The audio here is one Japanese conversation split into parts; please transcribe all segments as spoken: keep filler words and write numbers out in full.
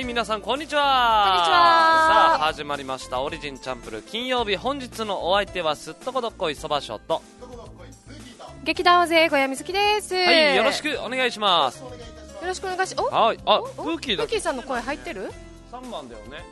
はい皆さんこんにちは。 こんにちは。 さあ始まりましたオリジンチャンプル金曜日、本日のお相手はすっとこどっこいそばしょと劇団勢小山瑞希です。 はいよろしくお願いします。 よろしくお願いします。おはいあおプーキーだプーキーさんの声入ってる？ さんばんだよね。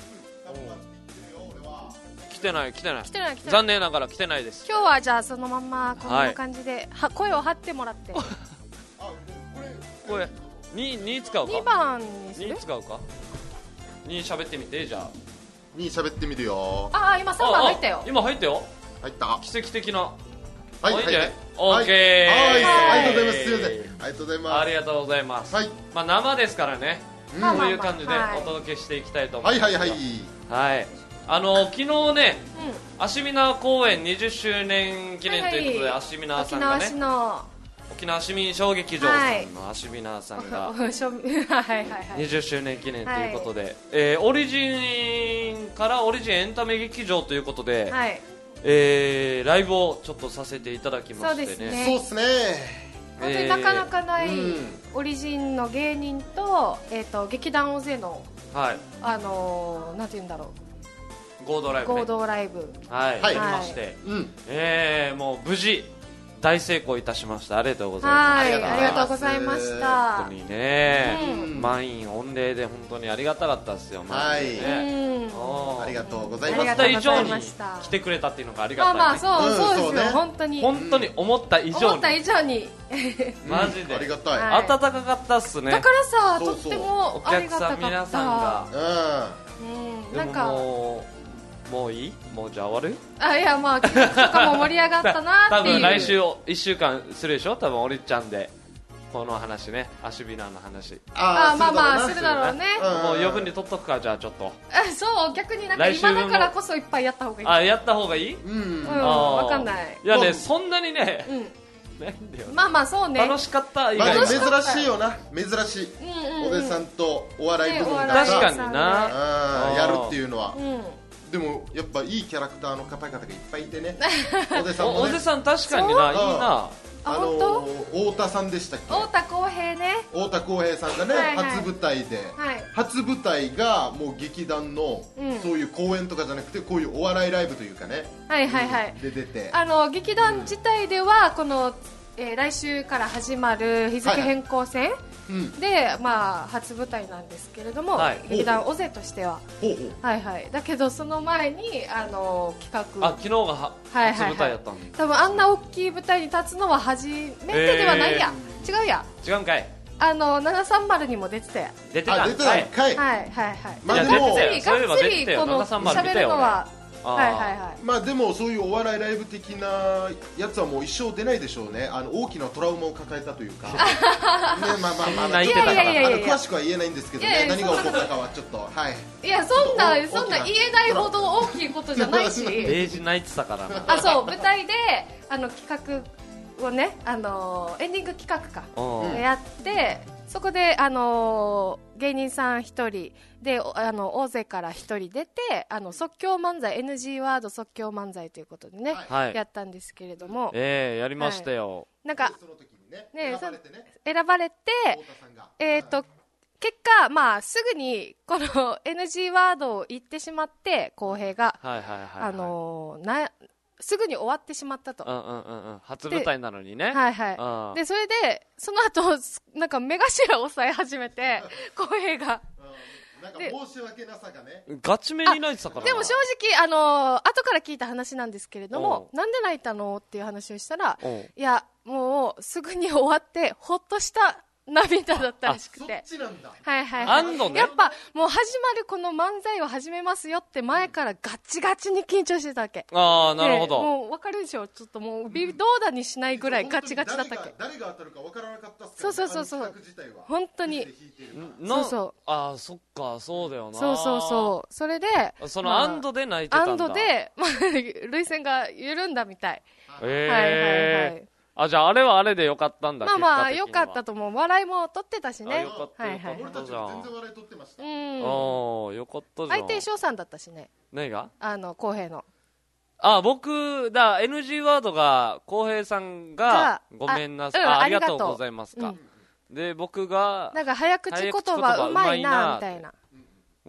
来てない来てない来てない来てない。 残念ながら来てないです。 今日はじゃあそのまんまこんな感じで、はい、は声を張ってもらってこれにに使うかにばんにする？ に使うかに喋ってみて。じゃあに喋ってみるよ。 ああ今さんばん入ったよ。 今入ったよ。 入った。 奇跡的な。 はいはいはい、オはいッケー。 はいありがとうございます。すいませんありがとうございます。 ありがとうございます。 はいまあ生ですからね、 うんまあまあこういう感じではいお届けしていきたいと思います。 はいはいはいはいあの昨日ねうんアシミナ公演にじゅっしゅうねん記念ということで、 はいアシミナーさ沖んがね縄市の沖縄市民小劇場さんのアシミナーさんがおしょはいはいはいにじゅっしゅうねん記念ということで、えーオリジンからオリジンエンタメ劇場ということで、 はいえーライブをちょっとさせていただきましてね。 そうですねそうっすね。 本当になかなかない、 うんオリジンの芸人と、えー、と劇団大勢の、 はいあのー、なんて言うんだろう合同ライブ、ね、 合同ライブはい、 はいやりまして、 うんえー、もう無事大成功いたしました。ありがとうございます。 はいありがとうごございますざいました。 本当にね、 うん満員御礼で本当にありがたかったですよ。 はいねうんおーありがとうござい思っます。 た以上にありがとうございました来てくれたっていうのがありがたい、ね。 まあまあそう、 うんそうですよ、 そうね本当に本当に思った以上に思った以上にマジでうんありがたい。 はい暖かかったっすね。 だからさそうそうとってもおありがたかった。 客さん皆さんがうんでもなんかもうもういいもうじゃあ終わる。 あいやまあ企画とかも盛り上がったな多っていう分来週いっしゅうかんするでしょ。多分おりちゃんでこの話ね、アシュビナーの話、 あまあまあすするるだろうね。 うんもう余分に取っとくか。じゃあちょっとあそう逆になんか今来週分もだからこそいっぱいやった方がいい。 あやった方がいい。 うんうんあーわかんない。 いやね、 まあそんなにね、 うんないんだよ、 まあまあそうね。 楽しかった以まあ外はでも珍しいよな。珍しいうんうんうんおでさんとお笑い部門ねおが笑い確かさにな。 うんやるっていうのはうんでもやっぱいいキャラクターの方々がいっぱいいてね。おでさんおもねおじさん確かにないいそうな。 ああの本太田さんでしたっけ。 太田浩平ね。 太田浩平さんがね、 はいはい初舞台で、 はい初舞台がもう劇団の、 うんそういう公演とかじゃなくてこういうお笑いライブというかね、 はいはいはい。 で出てあの劇団自体ではこの、えー来週から始まる日付変更戦うんで、まあ初舞台なんですけれども、 はい劇団オゼとしてはほうほうはいはい。だけどその前にあの企画あ昨日がははいはいはい初舞台やったんだ。 多分あんな大きい舞台に立つのは初めてではないや、違うや違うんかい。 あのななさんまるにも出てたや出てたあ出てたんかい、 はいはいはいまあでもいや出てたよ。そういえばがっつ出てたよ。 りこのななさんまる見喋たよ俺。 るのはあーはいはいはいまあでもそういうお笑いライブ的なやつはもう一生出ないでしょうね。あの大きなトラウマを抱えたというかね、まあまあまあまあ泣いてたからいやいやいやいやあの詳しくは言えないんですけどね、 いやいや何が起こったかはちょっとはいいやそんなちょっとそんな言えないほど大きいことじゃないしデイジ泣いてたからな。 あそう舞台であの企画をねあのエンディング企画かうんやってそこで、あのー芸人さんひとりでおあの大勢からひとり出てあの即興漫才 エヌジー ワード即興漫才ということでね、 はいやったんですけれどもええやりましたよ。 なんかその時にねね選ばれてね選ばれて、 太田さんがえー、と結果、まあ、すぐにこの エヌジー ワードを言ってしまって浩平が、 はいはいはいはい。 あのーなすぐに終わってしまったと。 うんうんうんうん。初舞台なのにね。 はいはいうんでそれでその後なんか目頭を押さえ始めて浩平がうんなんか申し訳なさがねガチめに泣いてたからな。 でも正直、あのー後から聞いた話なんですけれどもうなんで泣いたのっていう話をしたらうんいやもうすぐに終わってほっとした涙だったらしくそってちなんだ。 はいはいはい安堵ねやっぱもう始まるこの漫才を始めますよって前からガチガチに緊張してたわけああなるほでど。 もう分かるでしょちょっともう微動だにしないぐらいガチガチだったっけ誰が誰が当たるかわからなかったっすからね。 そうそうそうそうあの企画自体は本当にいつで弾いてるかなそうそうああそっかそうだよな。 そうそうそうそれでそのまあ安堵で泣いてたんだ。 安堵で、まあ、涙腺が緩んだみたい、 えはいはいはえいあじゃああれはあれでよかったんだ。 まあまあ結果的にはよかったと思う笑いも取ってたしねあよかったはいはいよかった俺たちも全然笑い取ってました。 うんおーよかったじゃん。 相手翔さんだったしね何が？ あの浩平のあ僕だ エヌジー ワードが浩平さんががごめんなさいあうんあありありがとうがとうございますか。 うんで僕がなんか早口言葉うまいなみたいな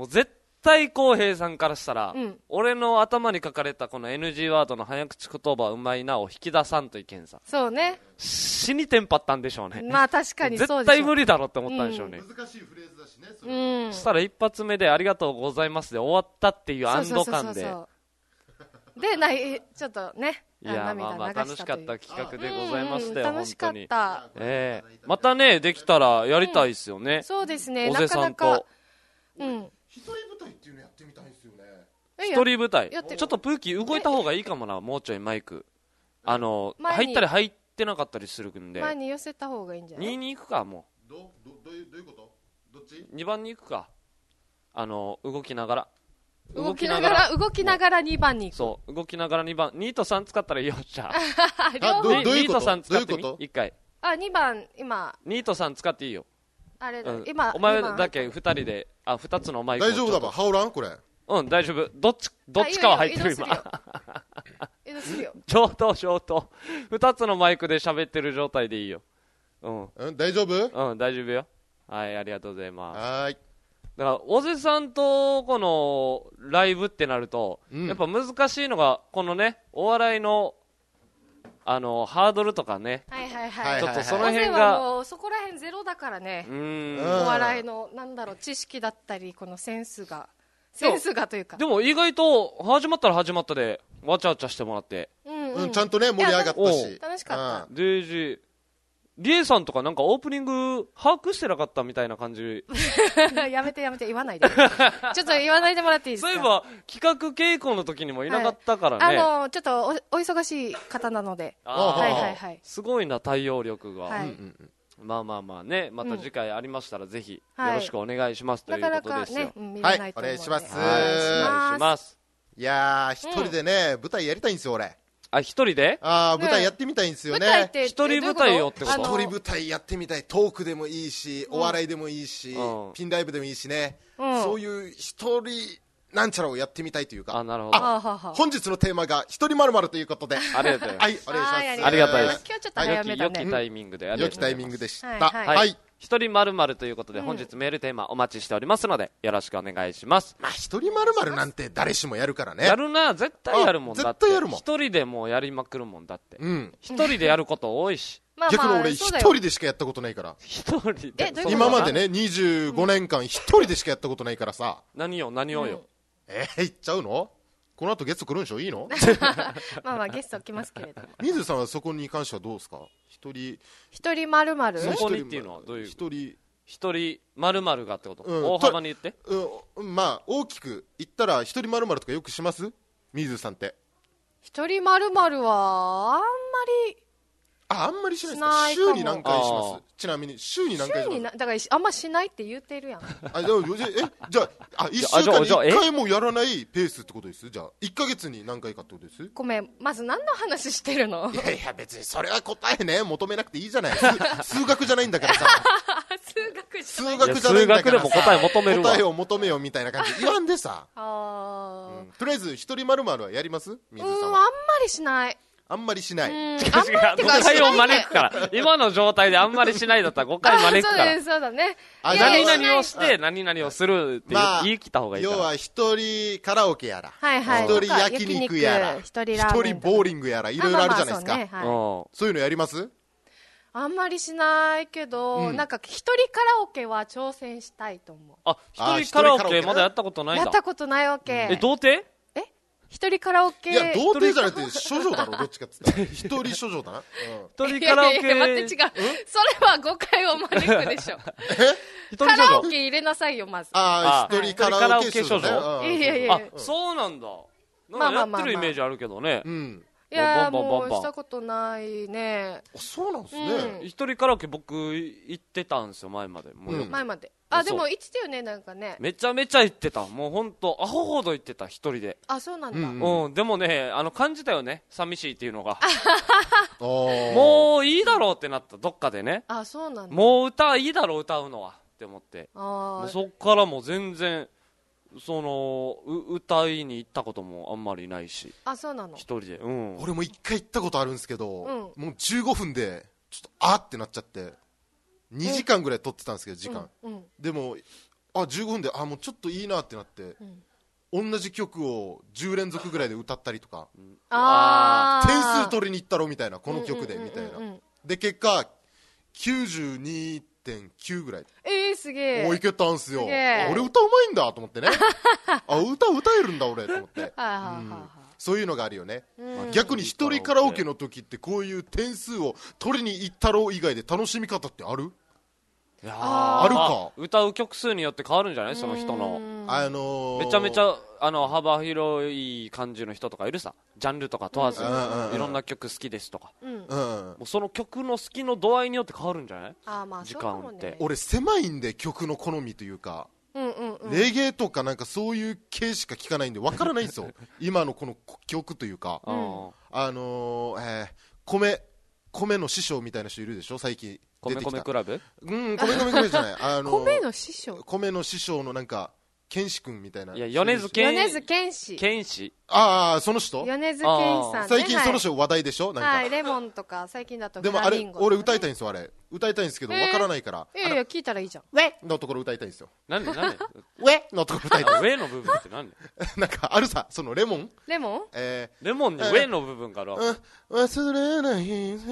もう絶対浩平さんからしたら、 うん、 俺の頭に書かれたこの エヌジー ワードの早口言葉うまいなを引き出さんといけんさ。 そうね。 死にテンパったんでしょうね。 まあ確かにそうでしょ。 絶対無理だろって思ったんでしょうね。 うん、難しいフレーズだしね。それ、 うん、 そしたら一発目でありがとうございますで終わったっていう安堵感で。 そうそうそうそうで、ないちょっとね。 いやまあまあ楽しかった企画でございましたよ、 楽しかった、 えー、またねできたらやりたいっすよね、 うん、そうですね、 おぜさんとなかなか、うん、 一人舞台っていうのやってみたいんですよね。 一人舞台ちょっとプーキー動いた方がいいかもな、もうちょいマイクあの入ったり入ってなかったりするんで前に寄せた方がいいんじゃない。 にに行くか、もうどどどういうどういうこと、どっちにばんに行くか、あの動きながら動きながら動きながらにばんに行く。 そう動きながらにばん、にとさん使ったらいいよっしゃあ、どどういうこと、 にとさん使ってみいっかい。 あ、にばん今にとさん使っていいよ。 あれだ、 うん、 今お前だけふたりで、あ、ふたつのマイク大丈夫だば、羽織らんこれ。 うん、大丈夫、どっちどっちかは入ってる今移動するよ上等上等ふたつのマイクで喋ってる状態でいいよ。うん、 うん、大丈夫、 うん、大丈夫よ。はい、ありがとうございます。 はい。 だからおぜさんとこのライブってなると、うん、やっぱ難しいのがこのねお笑いのあのハードルとかね、 はいはいはい、 ちょっとその辺がもうそこら辺ゼロだからね。 うーん、お笑いのなんだろう知識だったりこのセンスがセンスがというか、 でも意外と始まったら始まったでわちゃわちゃしてもらって、 うんうん、ちゃんとね盛り上がったし楽しかった。 デイジーリエさんとかなんかオープニング把握してなかったみたいな感じやめてやめて言わないでちょっと言わないでもらっていいですか。 そういえば企画稽古の時にもいなかったからね、 はい、あのちょっと お, お忙しい方なので、はいはいはい、 すごいな対応力が、 はい、 まあまあまあね、また次回ありましたらぜひよろしくお願いします、ということですよ。 なかなかね、うん、 はい、お願いします。 お願いします。 いやー、一人でね、うん、舞台やりたいんですよ俺。 あ、一人で？ あー、舞台やってみたいんですよね。 一人舞台よってこと？ 一人舞台やってみたい。トークでもいいし、お笑いでもいいし、うん、ピンライブでもいいしね、うん、そういう一人なんちゃらをやってみたいというか。 あ、なるほど。 本日のテーマが一人まるまるということで、 ありがとうございます。 はい、お願いします。 ありがたいです。 今日ちょっと早めだね。 良きタイミングであり良きがとうございます。 タイミングでした。 はいはいはい。 一人まるまるということで、本日メールテーマお待ちしておりますのでよろしくお願いします。 まあ一人まるまるなんて誰しもやるからね。 やるな、絶対やるもんだって。 絶対やるもん。 一人でもうやりまくるもんだって。 うん。 一人でやること多いし。 まあ逆に俺一人でしかやったことないから。 一人で。 今までねにじゅうごねんかん一人でしかやったことないからさ。 何よ何をよ。 えー、言っちゃうの？この後ゲスト来るんでしょ？いいの？ まあまあゲスト来ますけれども。 水さんはそこに関してはどうですか？一人一人まるまる。 そこにっていうのはどういう？ 一人一人まるまるがってこと？ うん、 大幅に言って。 うん、まあ大きく言ったら一人まるまるとかよくします？水さんって。 一人まるまるはあんまり。 あ、あんまりしないですか？週に何回します？ちなみに週に何回します？ だからあんましないって言ってるやん。 あ、でもえじゃあ、あいっしゅうかんにいっかいもやらないペースってことです？じゃあいっかげつに何回かってことです？ ごめん、まず何の話してるの？ いやいや別にそれは答えね求めなくていいじゃない。数学じゃないんだからさ。 数学じゃない。数学じゃないんだからさ。 数学でも答え求めるわ。 答えを求めようみたいな感じ言わんでさ。 あ、 うん、とりあえず一人まるまるはやります？水さんは。 うん、あんまりしない。 あんまりしない。 うん、 誤解を招くから。今の状態であんまりしないだったら誤解招くから。 そうです、そうだね。 何々をして何々をするって言い切った方がいいから。 要は一人カラオケやら、 はいはい、 一人焼肉やら、 一人ラーメン、 一人ボーリングやら、いろいろあるじゃないですか。 まあまあそうね、はい、 そういうのやります？ あんまりしないけど、うん、なんか一人カラオケは挑戦したいと思う。 あ、一人カラオケまだやったことないんだ。 やったことないわけ。 え、童貞？ 一人カラオケ。 いや、童貞じゃなくて、処女だろ、どっちかっつったら。一人処女だな。 一、うん、人カラオケ。 いやいや待って、違う。それは誤解を招くでしょ。 えカラオケ入れなさいよ、まず。 ああ、一人カラオケ処女。 いやいやあ、そうなんだ。なんかやってるイメージあるけどね。 うん。 いやもうしたことないね。 そうなんですね。 一人カラオケ僕行ってたんですよ、前まで。 前まで。あ、でも行ってたよね、なんかね。 めちゃめちゃ行ってた。もう本当アホほど行ってた、一人で。 あ、そうなんだ。 うん、でもね、あの感じたよね、寂しいっていうのが。もういいだろうってなった、どっかでね。 あ、そうなんだ。 もう歌いいだろう、歌うのはって思って。もうそっからもう全然。そのう歌いに行ったこともあんまりないし。 あ、そうなの。 一人で、うん、 俺も一回行ったことあるんですけど、 うん、 もうじゅうごふんでちょっとあーってなっちゃってにじかんぐらい撮ってたんですけど時間、 うんうん、 でもあじゅうごふんであもうちょっといいなってなって、うん、同じ曲をじゅう連続ぐらいで歌ったりとか、うん、あ点数取りに行ったろみたいなこの曲でみたいな、で結果きゅうじゅうにてんきゅうぐらい、 えー、すげえおいけたんすよ。俺歌うまいんだと思ってねあ歌歌えるんだ俺と思ってうんそういうのがあるよね、うん、逆に一人カラオケの時ってこういう点数を取りに行ったろう以外で楽しみ方ってある？ いやあるか。 歌う曲数によって変わるんじゃないその人の、 あのー、 めちゃめちゃあの幅広い感じの人とかいるさ、ジャンルとか問わず、いろんな曲好きですとか、うん、もうその曲の好きの度合いによって変わるんじゃない？ あまあ時間って、ね、 俺狭いんで曲の好みというか、うんうんうん、レゲエとかなんかそういう系しか聞かないんでわからないんですよ今のこの曲というか、うん、あのー、えー、米米の師匠みたいな人いるでしょ最近出てきた。 米米クラブ？ うん米米クラブじゃないあのー、 米の師匠米の師匠のなんか健志君みたいな。 いや米津玄米津玄師玄師ああその人米津玄師さん、ね、 最近その人話題でしょ、はい、なんか、 はい、レモンとか最近だとでもあれ俺歌いたいんですよあれ歌いたいんですけど、えー、分からないからいやいや聞いたらいいじゃん。 ウェのところ歌いたいんですよ。 なんでなんでウェのところ歌いたいウェの部分ってなんでなんかあるさそのレモンレモン、 えー、レモンにウェの部分から忘れない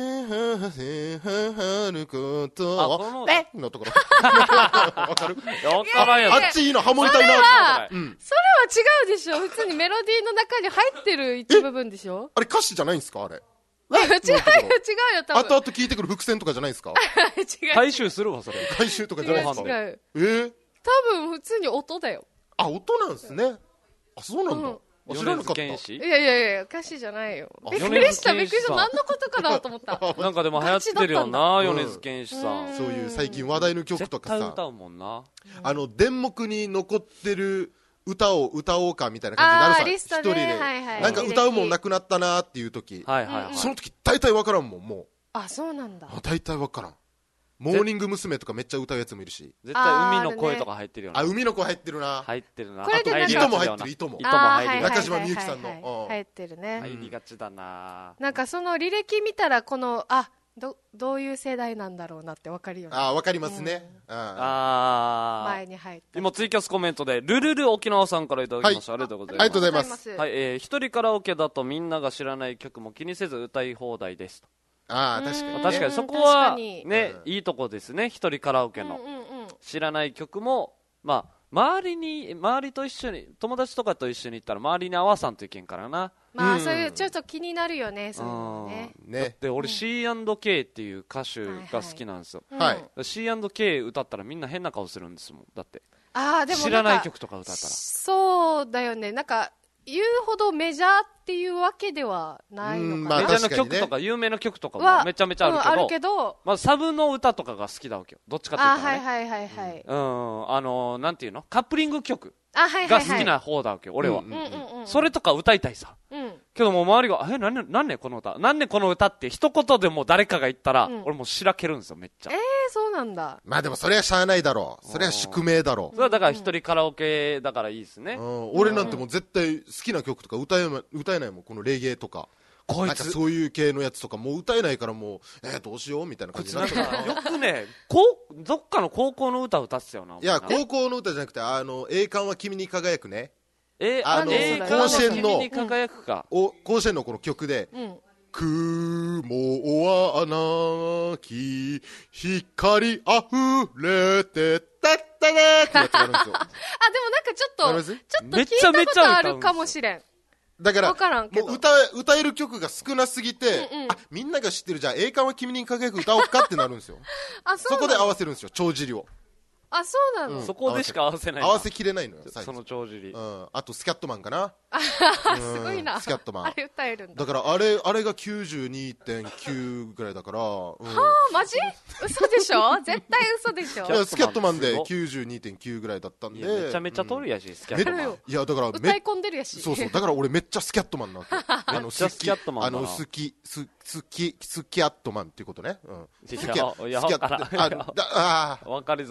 春ことあこのウェのところわかるあっちいいのハモりたいなって、うん、それは違うでしょ普通にメロディーの中に入ってる一部分でしょ。 あれ歌詞じゃないんですかあれ。 違うよ違うよ多分後々聞いてくる伏線とかじゃないですか違う回収するわそれ回収とかじゃないですか。 違うえー、 多分普通に音だよ。 あ音なんですね。あそうなんだ、うん、知らなかった。いやいやいや歌詞じゃないよ。びっくりしたびっくりした何のことかなと思ったなんかでも流行ってるよな米津玄師さん、 うん、そういう最近話題の曲とかさ絶対歌うもんな。 あの電目に残ってる歌を歌おうかみたいな感じになるさ一人で、はいはい、なんか歌うもんなくなったなっていう時、はいはいはい、その時大体分からんもんもう。 あそうなんだ。 大体分からん。モーニング娘。とかめっちゃ歌うやつもいるし絶対海の声とか入ってるよな。 あ海の声入ってるな。 入ってるな。 これであと糸も入ってる糸も糸も入ってる。 中島みゆきさんの入ってるね。 入りがちだな。 なんかその履歴見たらこのあど, どういう世代なんだろうなって分かるよね。 あ分かりますね、 うん、あ前に入って今ツイキャスコメントでルルル沖縄さんからいただきました、はい、ありがとうございます。 ありがとうございます。 はい、えー、一人カラオケだとみんなが知らない曲も気にせず歌い放題ですと。 あ確かに、ね、 確かにそこはね、うん、いいとこですね一人カラオケの、うんうんうん、知らない曲もまあ周りに周りと一緒に友達とかと一緒に行ったら周りに合わさんといけんからな。 まあ、うん、そういうちょっと気になるよねそういうのね。 ねだって俺 シーアンドケー っていう歌手が好きなんですよ、 はいはい、 シーアンドケー 歌ったらみんな変な顔するんですもん。だってあでも知らない曲とか歌ったらそうだよね。なんか言うほどメジャーっていうわけではないのかな、 まあ、 メジャーの曲とか有名な曲とかもめちゃめちゃあるけど、 うん、あるけどまあ、サブの歌とかが好きだわけよどっちかっていうと、ね、 あはいはいはいはい、 うん、あのー、なんていうのカップリング曲が好きな方だわけよ俺は、うんうんうん、それとか歌いたいさ、うん、けどもう周りがえなんねなんねこの歌なんねこの歌って一言でも誰かが言ったら、うん、俺もうしらけるんですよめっちゃ。 えー、そうなんだ。 まあでもそれはしゃあないだろう。それは宿命だろう。 それはだから一人カラオケだからいいですね、 うん、俺なんてもう絶対好きな曲とか歌え、歌えないもんこのレゲエとかこいつなんかそういう系のやつとかもう歌えないからもうえー、どうしようみたいな感じになってるよくねこうどっかの高校の歌歌ってたよな。 いや高校の歌じゃなくてあの栄冠は君に輝くね。 えあのえ甲子園のに輝くか、 うん、お甲子園のこの曲で、うん、雲はなき光あふれてたったねってやつがあるんですよあでもなんかちょっとちょっと聞いたことあるかもしれん。 だからからんけどもう 歌, 歌える曲が少なすぎて、うんうん、あみんなが知ってるじゃあ栄冠は君に輝く歌おうかってなるんですよあ そ, そこで合わせるんですよ帳尻を。 あそうなの、 うん、そこでしか合わせない。 合わせきれないのよその帳尻、 うん、あとスキャットマンかなすごいなスキャットマンあれ歌えるんだ。 だからあれあれが きゅうじゅうにてんきゅう ぐらいだから、うん、はあマジ嘘でしょ絶対嘘でしょ。 いやスキャットマンで きゅうじゅうにてんきゅう ぐらいだったんでめちゃめちゃ取るやし、うん、スキャットマンいやだから歌い込んでるやしそうそうだから俺めっちゃスキャットマンなあのスキャットマンあの好きススキスキャットマンっていうことね、うん、 スキャスキャットああ分かりづらいあ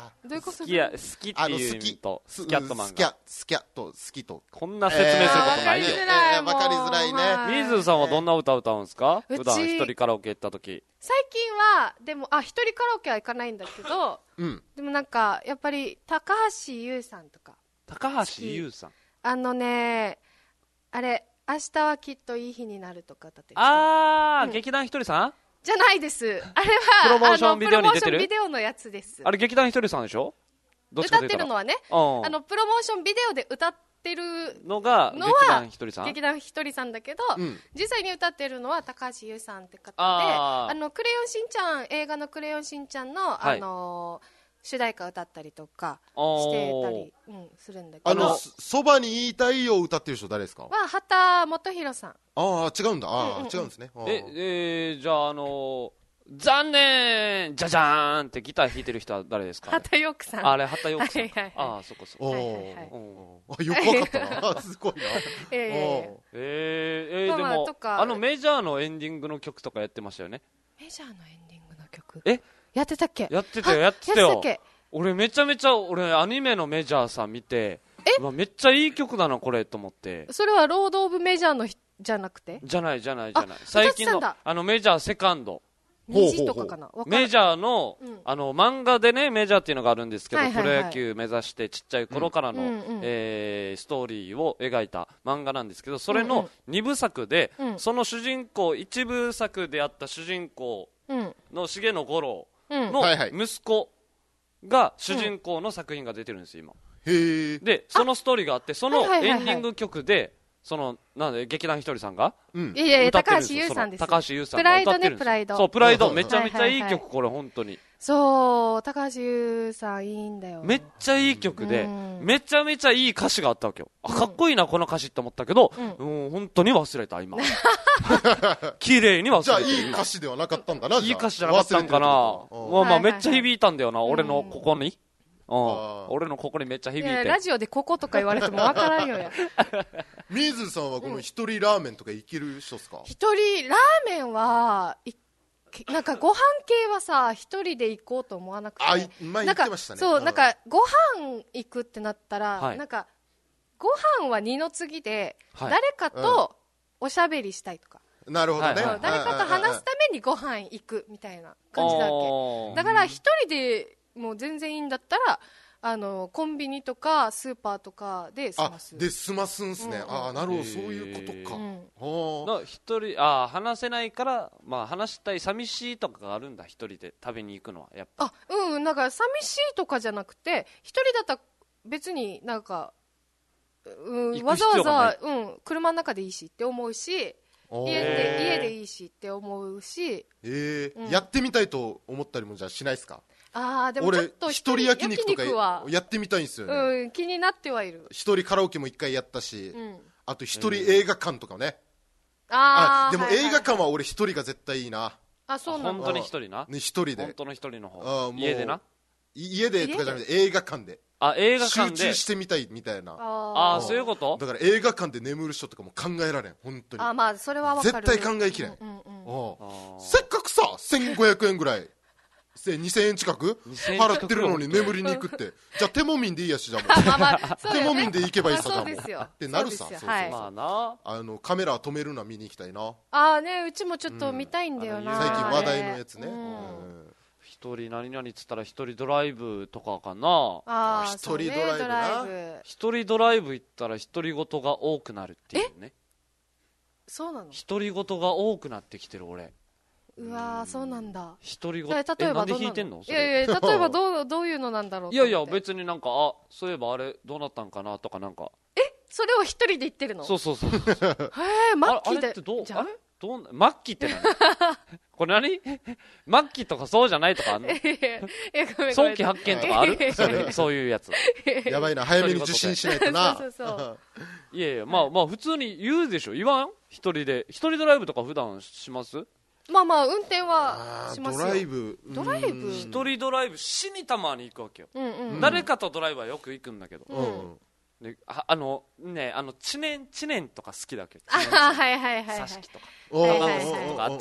あどういうこと？ 好きや好きっていう意味とスキャットマンスキャがスキャと好きとこんな説明することないよ、 えーわかりづらいえーわかりづらいねもうはいみずさんはどんな歌歌うんですか？ うち普段一人カラオケ行った時。 最近はでもあ一人カラオケは行かないんだけどうんでもなんかやっぱり高橋優さんとか高橋優さん。 あのねあれ明日はきっといい日になるとか歌ってる人あー、 うん劇団ひとりさん。 じゃないですあれはプロモーションビデオに出てるあのプロモーションビデオのやつですあれ劇団ひとりさんでしょ？どっちか歌ってというとるのはねうんあのプロモーションビデオで歌ってるのがのは劇団ひとりさん。 劇団ひとりさんだけど、 うん実際に歌ってるのは高橋優さんって方であーあのクレヨンしんちゃん映画のクレヨンしんちゃんの、 はいあの主題歌歌ったりとかおーしてたり、うん、するんだけどあのそそばに言いたいよ歌ってる人誰ですか？ は畑基博さんああ違うんだああ、 うんうんうん違うんですねあーえ、えー、じゃああのー、残念じゃじゃーんってギター弾いてる人は誰ですか？ 畑陽子さんあれ畑陽子さんか。 はいはいはいああそこそこ。 おーはいはいはいうんあよくわかったなすごいなええおーえー、えーまあまあでもとかあのメジャーのエンディングの曲とかやってましたよね。 メジャーのエンディングの曲えやってたっけやってたよあやってたよやってたっけ俺めちゃめちゃ俺アニメのメジャーさん見てうわめっちゃいい曲だなこれと思って。 それはロード・オブ・メジャーのひじゃなくてじゃないじゃないじゃないあ最近の歌ってたんだあのメジャーセカンドほうほうほう虹とかかなわかんないメジャーの、 うんあの漫画でねメジャーっていうのがあるんですけど、 はいはいはいプロ野球目指してちっちゃい頃からの、 うんうんえーストーリーを描いた漫画なんですけどそれうんうんのにぶ作で、 うんその主人公いちぶ作であった主人公うんの重野五郎うんのはいはい息子が主人公の作品が出てるんですよ今へえでそのストーリーがあってそのはいはいはいはいエンディング曲でそのなんで劇団ひとりさんがうんいやいや歌ってる高橋んですよ優さんですその高橋優さんが歌ってるんですよプライドねプライドそうプライドはいはいめちゃめちゃいいはいはい曲これ本当にそう高橋優さんいいんだよめっちゃいい曲でうんめちゃめちゃいい歌詞があったわけよあかっこいいなこの歌詞って思ったけどううん本当に忘れた今綺麗に忘れじゃあてるいい歌詞ではなかったんだないい歌詞じゃなかったんかな忘れてるってことまあまあはいはいはいめっちゃ響いたんだよな俺のここにうんあー俺のここにめっちゃ響いいやてラジオでこことか言われてもわからんよや水さんはこの一人ラーメンとかいける人っすか？ 一人ラーメンはいなんかご飯系はさ一人で行こうと思わなくてあい前言ってましたねうんなんかそうなんかご飯行くってなったら、 はいなんかご飯は二の次で、 はい誰かとおしゃべりしたいとか、 なるほどね、 はいはいそう誰かと話すためにご飯行くみたいな感じだわけだから一人でもう全然いいんだったらあのコンビニとかスーパーとかで済あますで済ますんすね、 うんうんああなるほどそういうことか、 うんほうの一人あー話せないから、まあ、話したい寂しいとかがあるんだ一人で食べに行くのはやっぱあうんなんか寂しいとかじゃなくて一人だったら別になんか、うん、 行くわざわ必要がないざ、うん、車の中でいいしって思うしおー家でへー家でいいしって思うしえーうんやってみたいと思ったりもじゃあしないですか？ あーでもちょっ俺と一人焼肉とかは、 やってみたいんですよね、 うん、気になってはいる、 一人カラオケも一回やったし、 うん、 あと一人映画館とかね、 あーでもはいはいはい映画館は俺一人が絶対いいな、 あそうなんだ本当に一人なね、一人で本当の一人のあー方もう家でない家でとかじゃなくて映画館であ映画集館で中してみたいみたいな、 あーああそういうことだから映画館で眠る人とかも考えられん本当にあまあそれはわかる絶対考えきれん、 うんうんうんおうあーせっかくさせんごひゃくえんぐらいせにせんえん近くにせんえん払ってるのに眠りに行くってじゃあ手もみんでいいやしじゃんもうまあまあそうだよね手もみんで行けばいいさまあじゃんもうそうですよってなるさそうですよそうそうはいまあなあのカメラ止めるのは見に行きたいなああねうちもちょっと見たいんだよな、 うん最近話題のやつね、 うんうん一人何々っつったら一人ドライブとかかなあー一人ドライブなそうねドライブ一人ドライブ行ったら独り言が多くなるっていうねそうなの独り言が多くなってきてる俺うわーそうなんだ独り言それ例えばなんでどんなの弾いてんのそいやいれや例えばどうどういうのなんだろういやいやと思って別になんかあそういえばあれどうなったんかなとかなんかそれを一人で言ってるのそうそうそうそうへえマッキーであれってどうじゃああれどうマッキーって何これ何マッキーとかそうじゃないとかあんのいやいやいやごめんごめん早期発見とかあるそれそういうやつやばいな早めに受信しないとなそうそうそういやいやまあまあ普通に言うでしょ言わん一人で一人ドライブとか普段しますまあまあ運転はあーしますよドライブドライブうん一人ドライブしにたまに行くわけよ、 うんうん誰かとドライブはよく行くんだけど、 うんでああのねあの知念知念とか好きだけどあはいはいはいはい佐敷とかおーはいはいはいおーおーおーとかあっちの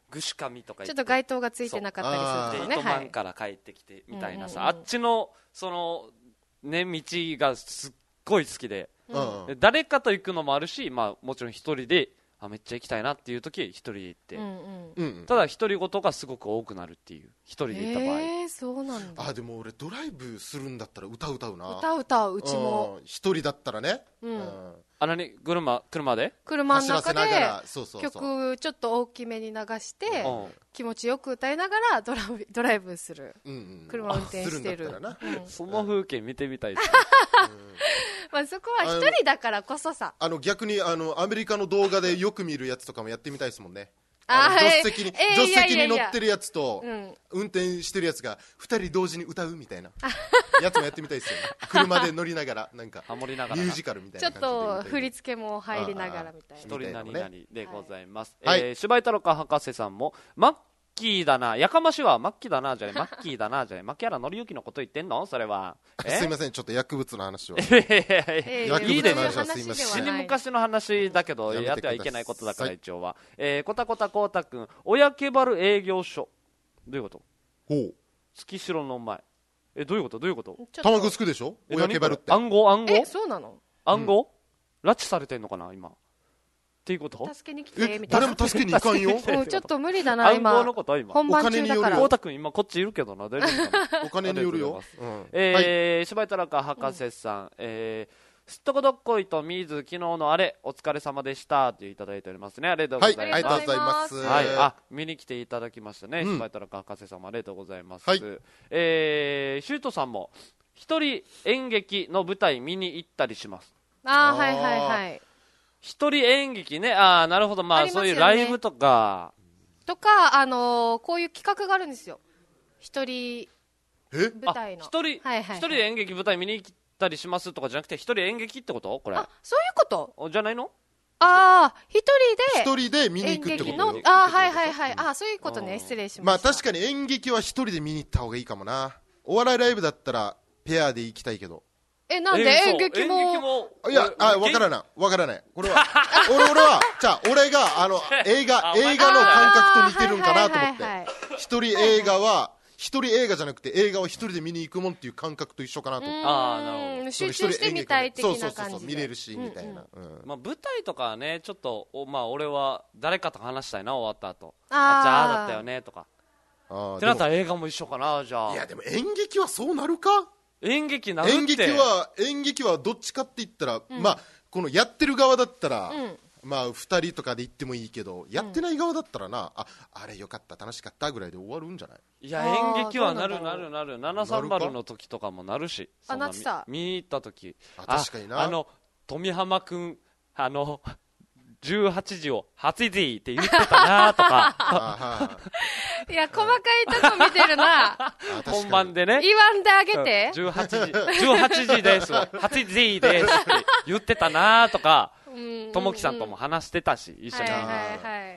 ぐしかみとかちょっと街灯がついてなかったりするとね、 で糸満から帰ってきてみたいなさ、あっちのそのね道がすっごい好きで、で誰かと行くのもあるし、まあもちろん一人であめっちゃ行きたいなっていう時一人で行って、うんうん、ただ独り言がすごく多くなるっていう、一人で行った場合。 えー、そうなんだ。 あでも俺ドライブするんだったら歌歌うな。 歌歌う、うちも一人だったらね、 うんうん、 あ何車車で車の中でそうそうそう曲ちょっと大きめに流して、うん、気持ちよく歌いながらドラドライブする、うんうん、車運転してる、 るうん、その風景見てみたいですね、 うんまあ、そこは一人だからこそさ、 あの逆にあのアメリカの動画でよく見るやつとかもやってみたいですもんね。 あ助手席に、えー、助手席に乗ってるやつと、うん、運転してるやつがふたり同時に歌うみたいなやつもやってみたいですよね。車で乗りながらなんかミュージカルみたいな感じで、 ちょっと振り付けも入りながらみたいな、 一人何々でございます、 はい、 えー、柴井太郎博士さんもマッキーだな、やかましはマッキーだなじゃねマッキーだなじゃね牧原紀之のこと言ってんのそれはすいません、ちょっと薬物の話を薬物の話はすいません、死に昔の話だけどやってはいけないことだから一応は、えー、こたこたこうたくん親けばる営業所、どういうこと？ ほう月城の前、えどういうことどういうこと？ 玉城でしょ親けばるって、 暗号暗号、えそうなの？ 暗号、うん、拉致されてんのかな今っていうこと？ 助けに来てみたいな。 誰も助けに行かんよ。 もうちょっと無理だな今。 暗号のことは今。 本番中だから。 こうたくん今こっちいるけどな、大丈夫かな。 お金によるよ。 うん、えー、柴井太郎博士さん、うん、えー、すっとこどっこいとみーず昨日のあれお疲れ様でしたといただいておりますね。ありがとうございます。 はい、ありがとうございます。 はい、あ見に来ていただきましたね。柴井太郎博士さんもありがとうございます。はい、えー、シュートさんも一人演劇の舞台見に行ったりします。 あーはいはいはい。 一人演劇ね、ああなるほど、まあ、ね、そういうライブとかとか、あのー、こういう企画があるんですよ、一人舞台の。 一人、はいはいはい、一人で演劇舞台見に行ったりしますとかじゃなくて、一人演劇ってことこれ？ あ、そういうことじゃないの？ ああ、一人で一人で見に行くってことよ。 ああはいはいはい、あそういうことね、失礼しました。 まあ確かに演劇は一人で見に行った方がいいかもな。お笑いライブだったらペアで行きたいけど。 え、なんで演劇も、演劇もいや、あ、わからない。わからない。これは、俺、俺は、じゃあ、俺が、あの、映画、映画の感覚と似てるんかなと思って。一人映画は、一人映画じゃなくて、映画を一人で見に行くもんっていう感覚と一緒かなと思って。 ああ、なるほど。 集中してみたい的な感じで。 そうそうそう、見れるし、みたいな。 まあ、舞台とかはね、ちょっと、まあ、俺は、誰かと話したいな、終わった後。あ、じゃあ、だったよね、とか。ってなったら映画も一緒かな、じゃあ。 いや、でも演劇はそうなるか？ 演劇なるって演劇は演劇はどっちかって言ったら、うん、まあこのやってる側だったら、うん、まあふたりとかで行ってもいいけど、やってない側だったらな、うん、ああれよかった楽しかったぐらいで終わるんじゃない？ いや演劇はなるなるなるななさんまるの時とかもなるし、 あなってた見に行った時、 あ確かにな、 あの富浜くんあのじゅうはちじをはちじって言ってたなとかいや細かいとこ見てるな本番でね言わんであげて、 じゅうはちじじゅうはちじですはちじですって言ってたなとか、ともきさんとも話してたし一緒に、はいはいはい、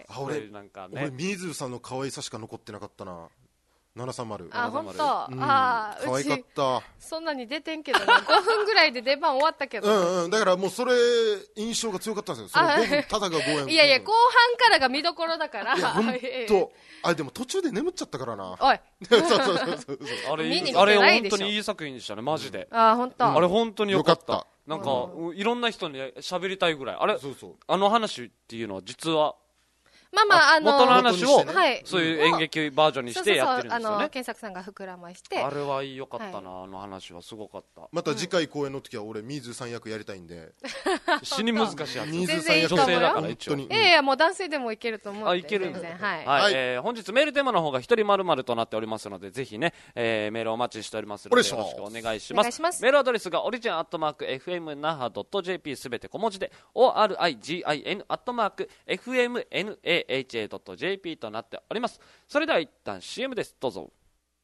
あ俺なんかね、俺みずさんの可愛さしか残ってなかったな。ななさんまる、 あ、本当、 うん、あ可愛かった。 そんなに出てんけどなごふんぐらいで出番終わったけどうん、うん、だからもうそれ印象が強かったんですよ、そのごふんただがごえんいやいや後半からが見どころだから、いや本当あでも途中で眠っちゃったからな。 おいそうそうそうそうあれあれ本当にいい作品でしたねマジで、 うん、あ本当、 うん、あれ本当によかった、 かったなんか、うん、いろんな人に喋りたいぐらいあれそうそうあの話っていうのは実はまあまあ、あのー、 元の話を、 はい、 そういう演劇バージョンにしてやってるんですよね。そうそうそう、あのー、 検索さんが膨らましてあれは良かったな、はい、あの話はすごかった。 また次回公演の時は俺みずさん役やりたいんで死に難しいやつ。 みずさん役女性だから一応、 うん、いやいやもう男性でもいけると思う。 あいけるんですね、 はい、 はい、えー、本日メールテーマの方が一人まるまるとなっておりますのでぜひね、えー、メールお待ちしておりますのでよろしくお願いします。メールアドレスがオリジンアットマーク エフエムナハドットジェーピー すべて小文字で オーアールアイジーアイエヌ アットマーク エフエムナハドットジェーピー となっております。それでは一旦 シーエム です。どうぞ。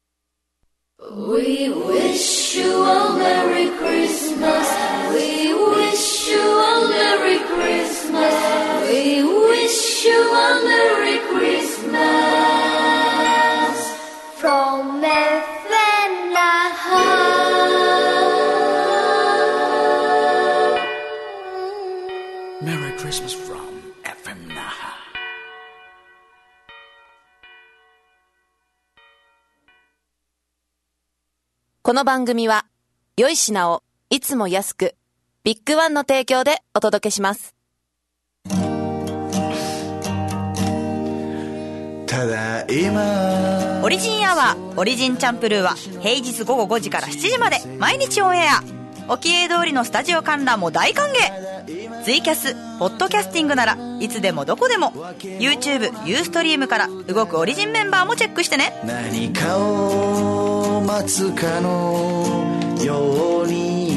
We wish you a Merry Christmas. We wish you a Merry Christmas. We wish you a Merry Christmas from エフエム Naha. Merry Christmas from エフエム Naha. この番組は良い品をいつも安くビッグワンの提供でお届けします。 ただいまオリジンアワーオリジンチャンプルーは平日午後ごじからしちじまで毎日オンエア。沖永通りのスタジオ観覧も大歓迎。ツイキャス、ポッドキャスティングならいつでもどこでも YouTube、ユーストリームから動くオリジンメンバーもチェックしてね。 何かを待つかのように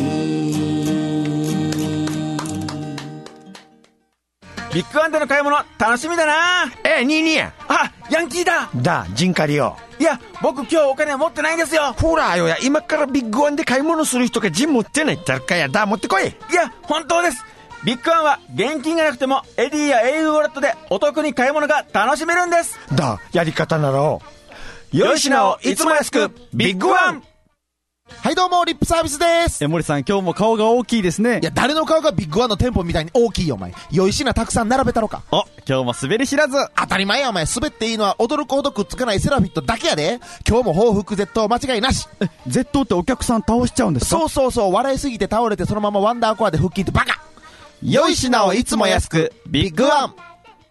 ビッグワンでの買い物楽しみだな。 え、ニーニーや。 あ、ヤンキーだ。 だ、ジンカリよ。 いや、僕今日お金持ってないんですよ。 ほらよや、今からビッグワンで買い物する人がジン持ってないってあるかや。だ、持ってこい。 いや、本当です。ビッグワンは現金がなくてもエディや エーユー ウォレットでお得に買い物が楽しめるんです。 だ、やり方なら良い品をいつも安くビッグワン。 はいどうも、リップサービスです。 え、森さん今日も顔が大きいですね。 いや、誰の顔がビッグワンの店舗みたいに大きいよお前。良い品たくさん並べたろか。 お、今日も滑り知らず。 当たり前やお前。滑っていいのは驚くほどくっつかないセラフィットだけやで。今日も報復絶倒間違いなし。 え、絶倒ってお客さん倒しちゃうんですか？ そうそうそう、笑いすぎて倒れてそのままワンダーコアで腹筋ってバカ。良い品をいつも安くビッグワン。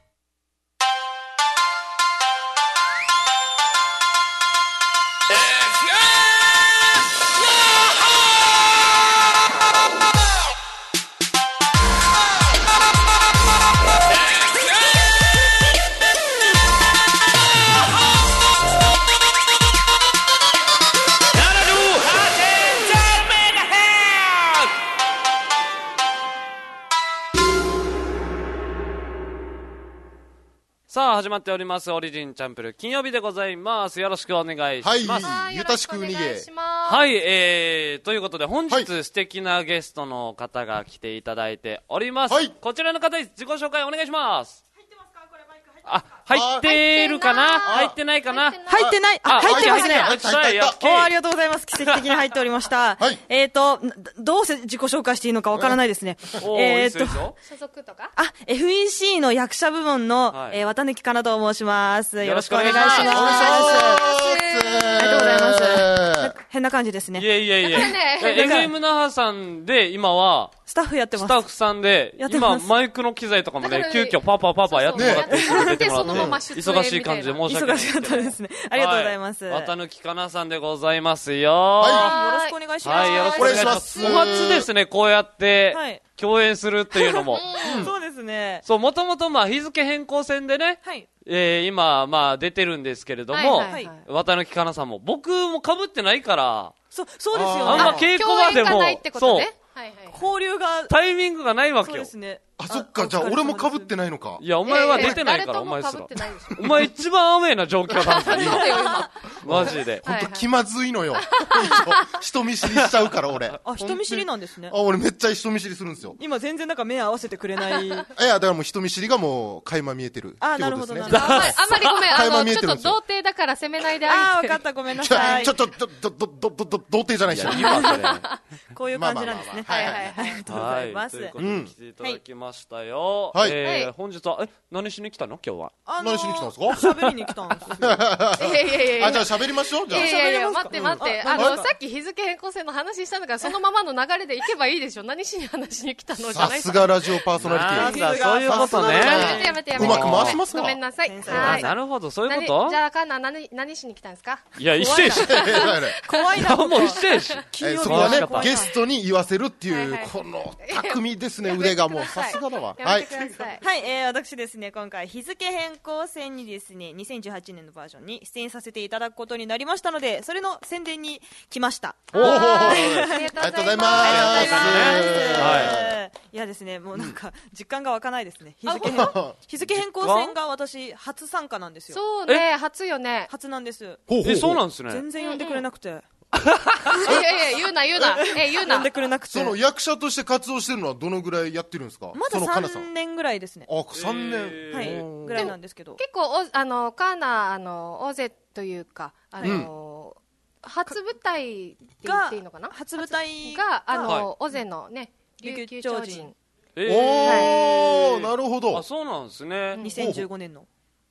さあ始まっておりますオリジンチャンプル金曜日でございます。よろしくお願いします。 はい、ゆたしく逃げ。 はい、えー、ということで本日、はい、素敵なゲストの方が来ていただいております。はい、こちらの方です。自己紹介お願いします。入ってますか？これマイク入ってますか？あ、入ってるかな？入ってないかな？ 入ってない。あ、入ってますね。 入ってない。 お、ありがとうございます。奇跡的に入っておりました。はい、えっと、どうせ自己紹介していいのかわからないですね。 えっと、所属とか？ あ、エフイーシー の役者部門の、はい、えー、綿貫かなと申します。よろしくお願いします。お願いします。ありがとうございます。変な感じですね。 いやいやいや。エフエム 那覇さんで今は、 スタッフやってます。 スタッフさんで、今マイクの機材とかもね、急遽パパパパやってもらって、出てもらって、忙しい感じで申し訳ない。 忙しかったですね。ありがとうございます。 綿貫かなさんでございますよ。 はい。よろしくお願いします。 はい、よろしくお願いします。お初ですね、こうやって、共演するっていうのも。 そうですね。 そう、もともとまあ日付変更線でね、え今まあ出てるんですけれども、綿貫かなさんも、僕も被ってないから、 そう、そうですよね。 あんま稽古場でも、そう。 交流がタイミングがないわけよ。 そうですね。 あ、そっか、じゃあ俺も被ってないのか。 いや、お前は出てないから、お前すら。お前一番アウェーな状況なんだよ、今。マジで。 ほんと気まずいのよ。人見知りしちゃうから、俺。 あ、人見知りなんですね。 あ、俺めっちゃ人見知りするんですよ。 今全然なんか目合わせてくれない。いや、 だからもう人見知りがもう、垣間見えてる。 あ、なるほど、なるほど。 あんまりごめん、あの、ちょっと童貞だから責めないであげて。 あ、わかった、ごめんなさい。 ちょ、ちょ、ちょ、ど、ど、ど、ど、童貞じゃないし。 こういう感じなんですね。はいはいはい。ありがとうございます。 ということで来ていただきましたよ。 はい。 えー、本日は、え、何しに来たの今日は。 あのー、何しに来たんですか？ 喋りに来たんですよ。いやいやいや。 あ、じゃあ喋りましょう。じゃあ。 いやいやいや、待って待って。あの、さっき日付変更線の話したんだから、そのままの流れで行けばいいでしょ。何しに話に来たのじゃない。 さすがラジオパーソナリティ。 そういうことね。 やめてやめてやめて。 うまく回しますか？ ごめんなさい。 はい。なるほど、そういうこと？ じゃあ、カンナ、何、何しに来たんですか？ いや、一緒やし。 怖いな。 もう一緒やし。 そこはね、ゲストに言わせるっていう、この、巧みですね、腕がもう。さすがだわ。 はい。はい、えー、私ですね、今回日付変更線にですね、にせんじゅうはちねんのバージョンに出演させていただくことになりましたので、それの宣伝に来ました。 おお、ありがとうございます。ありがとうございます。いやですね、もうなんか実感が湧かないですね。日付変日付変更線が私初参加なんですよ。 そうね、初よね。 初なんです。 え、そうなんですね。 全然呼んでくれなくて。 いやいや、言うな言うな。え、言うな。 呼んでくれなくて。 その役者として活動してるのはどのぐらいやってるんですか？ まださんねんぐらいですね。 あ、さんねん。 はい、ぐらいなんですけど。 結構、あの、カーナ、あの、大勢というか、あの、初舞台って言っていいのかな？ 初舞台が、あの、大勢のね、琉球超人。 おー、なるほど。 あ、そうなんですね。 にせんじゅうごねんの。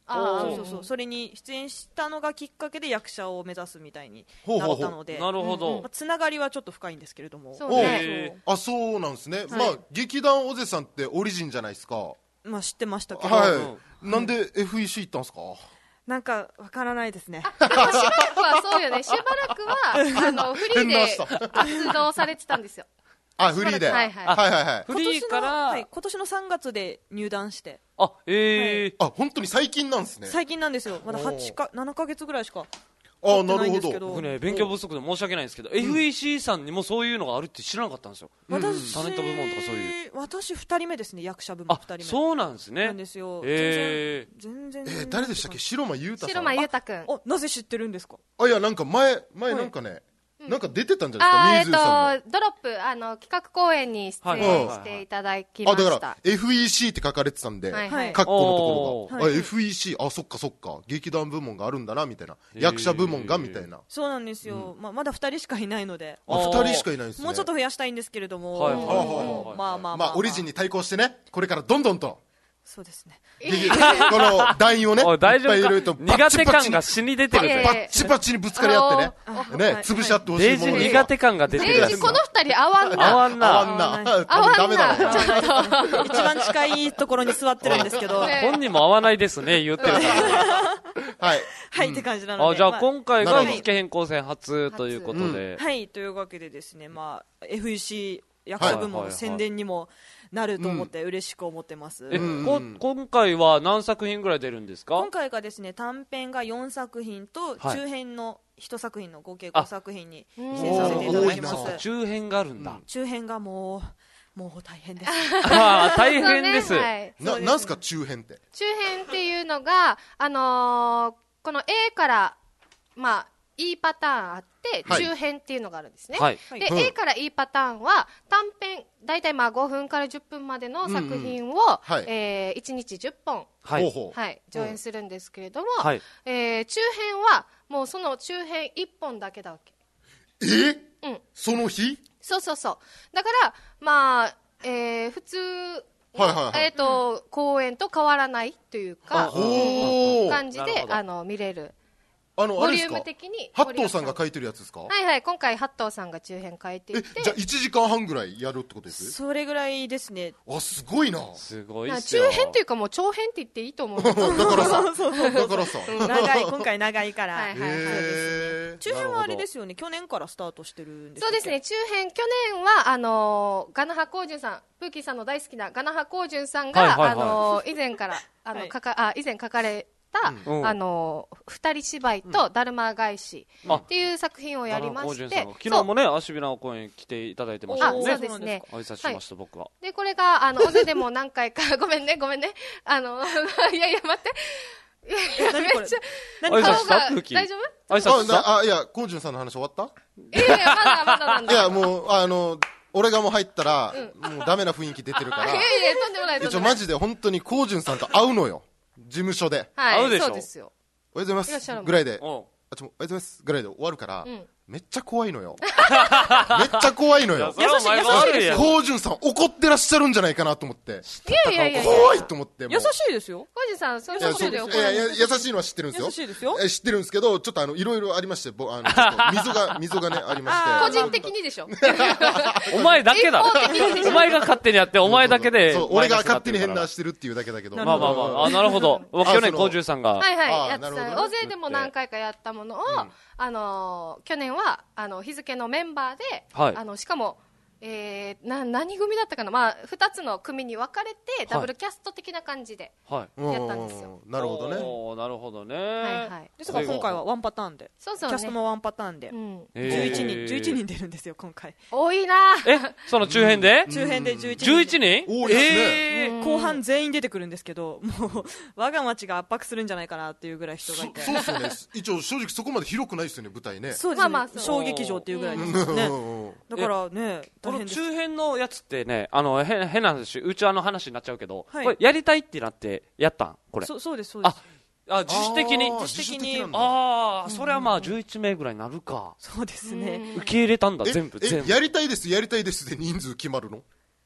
あそうそうそう、それに出演したのがきっかけで役者を目指すみたいになったので、 なるほど、 まあ、つながりはちょっと深いんですけれども。 そうね、あ、そうなんですね、はい、まあ劇団尾瀬さんってオリジンじゃないですか。 まあ知ってましたけど、 はい、うん、なんで エフイーシー 行ったんですか。 なんかわからないですね。 でもしばらくはそうよね。しばらくはあのフリーで活動されてたんですよ。 あ、フリーで。 はいはいはいはいはい。 フリーから、 はい、今年のさんがつで入団して。 あ、ええー。あ、本当に最近なんですね。 最近なんですよ。まだはちかななかげつぐらいしか。 あ、なるほど。 僕ね、勉強不足で申し訳ないんですけど、うん、エフイーシー さんにもそういうのがあるって知らなかったんですよ。 私、 タレント部門とかそういう。 私ふたりめですね、役者部門ふたりめ。 そうなんですね。 なんですよ。 えー、 全然。 全然。えー、誰でしたっけ、白間優太さん。 白間優太くん。 あ、なぜ知ってるんですか。 あ、いや、なんか前、前なんかね、はいなんか出てたんじゃないですか、 あ、えっと、ドロップ、あの、企画公演に出演していただきました。 あ、だから、エフイーシー って書かれてたんで、はいはい、カッコのところが、はい、あ、エフイーシー、あ、そっかそっか、劇団部門があるんだな、みたいな。役者部門が、みたいな。 そうなんですよ。うん、まあ、まだふたりしかいないので。 あ、ふたりしかいないですね。 もうちょっと増やしたいんですけれども。 はいはいはいはい。まあまあまあ。オリジンに対抗してね、これからどんどんと。 そうですね。 この団員をね、いっぱい入れると苦手感が死に出てるぜ。 バッチバチにぶつかり合ってね、ね、潰し合ってほしいもの。 デイジ苦手感が出てる。 デイジこの二人合わんな。 合わんな。 合わんな。 合わんな。 ダメだな。一番近いところに座ってるんですけど。 本人も合わないですね、言ってるから。 はい。 はい、って感じなので。 あ、じゃあ今回が日付変更戦初ということで。 はい、というわけでですね、まあ、エフイーシー 役者部門の宣伝にもなると思って嬉しく思ってます。 え、こ今回は何作品ぐらい出るんですか。 今回がですね、短編がよんさく品と中編のいち作品の合計ご作品に出演させていただきます。 中編があるんだ。 中編がもうもう大変です。 ああ、大変です。 な、なんすか中編って。 中編っていうのがあのー、この A からまあいいパターンあって中編っていうのがあるんですね、はい、で、うん、A から E パターンは短編だいたいまあごふんからじゅっぷんまでの作品を、うんうんはいえー、いちにちじゅっぽん、はいはい、上演するんですけれども、はい、えー、中編はもうその中編いっぽんだけだわけ。 え、 うん、 その日そうそうそう。だからまあ、えー、普通はいはいはい、えーと、公演と変わらないというか感じであの見れる。 あの、 ボリューム的にハットーさんが書いてるやつですか。 はいはい、今回ハットーさんが中編書いていて、 え、じゃあいちじかんはんぐらいやるってことです。 それぐらいですね。 あ、すごいな。 すごいっすよ。 中編っていうかもう長編って言っていいと思う。だからさだからさ長い、今回長いからはいはい、 はい、中編はあれですよね、去年からスタートしてるんです。 そうですね、中編去年はあのー、ガナハコウジュンさん、プーキーさんの大好きなガナハコウジュンさんが、はいはいはい、あのー、以前からあの、はい、かかあ以前書かれうん、あの二人芝居とだるま返しっていう作品をやりまして、 うん、昨日もねアシビナ公演来ていただいてましたもんね。 そうですね。 挨拶しました、はい、僕は。 でこれがあの尾瀬でも何回かごめんねごめんねあのいやいや待って。いやいやめっちゃ何顔が大丈夫？ 挨拶した？あいやコウジュンさんの話終わった？ いやいやまだまだなんだ。 いやもうあの。俺がもう入ったら、うん、もうダメな雰囲気出てるから。 いやいやとんでもない。 一応マジで本当にコウジュンさんと会うのよ。事務所で。 はい、 会うでしょ。 そうですよ。 おはようございますぐらいで、あちょおはようございますぐらいで終わるから、うん、めっちゃ怖いのよ。めっちゃ怖いのよ。 優しい優しいですよ。 コウジュンさん怒ってらっしゃるんじゃないかなと思って。 いやいやいや怖いと思って。 優しいですよ。 コウジュンさんそう優しいですよ。 いやいや優しいのは知ってるんですよ。 優しいですよ。 知ってるんですけどちょっとあのいろいろありまして、ぼあのちょっと溝が溝がねありまして。 個人的にでしょ。 お前だけだ。お前が勝手にやってお前だけで。 そう俺が勝手に変なしてるっていうだけだけど。 まあまあまああなるほど。去年コウジュンさんが。 はいはいやってた。大勢でも何回かやったものをあの去年はあの日付のメンバーで、はい、あのしかも、えー、な何組だったかな、まあ、ふたつの組に分かれてダブルキャスト的な感じでやったんですよ、はい、 なるほどねおなるほどね、はいはい、ですが今回はワンパターンでそうそう、ね、 キャストもワンパターンで、うん、じゅういちにんじゅういちにん出るんですよ今回。 多いなえその中編で、 うん、中編でじゅういちにんじゅういちにん多いですね、 えー、後半全員出てくるんですけどもう我が町が圧迫するんじゃないかなっていうぐらい人がいて。 そうですよね一応正直そこまで広くないですよね舞台ね。 そうですね、まあまあ、小劇場っていうぐらいですよねだからね大変です。この中編のやつってねあの変変な話うちあの話になっちゃうけど、はい、これやりたいってなってやったんこれ。 そそうですそうです。 ああ自主的に自主的にああそれはまあじゅういちめいぐらいになるか。 そうですね受け入れたんだ全部全部。 やりたいですやりたいですで人数決まるの？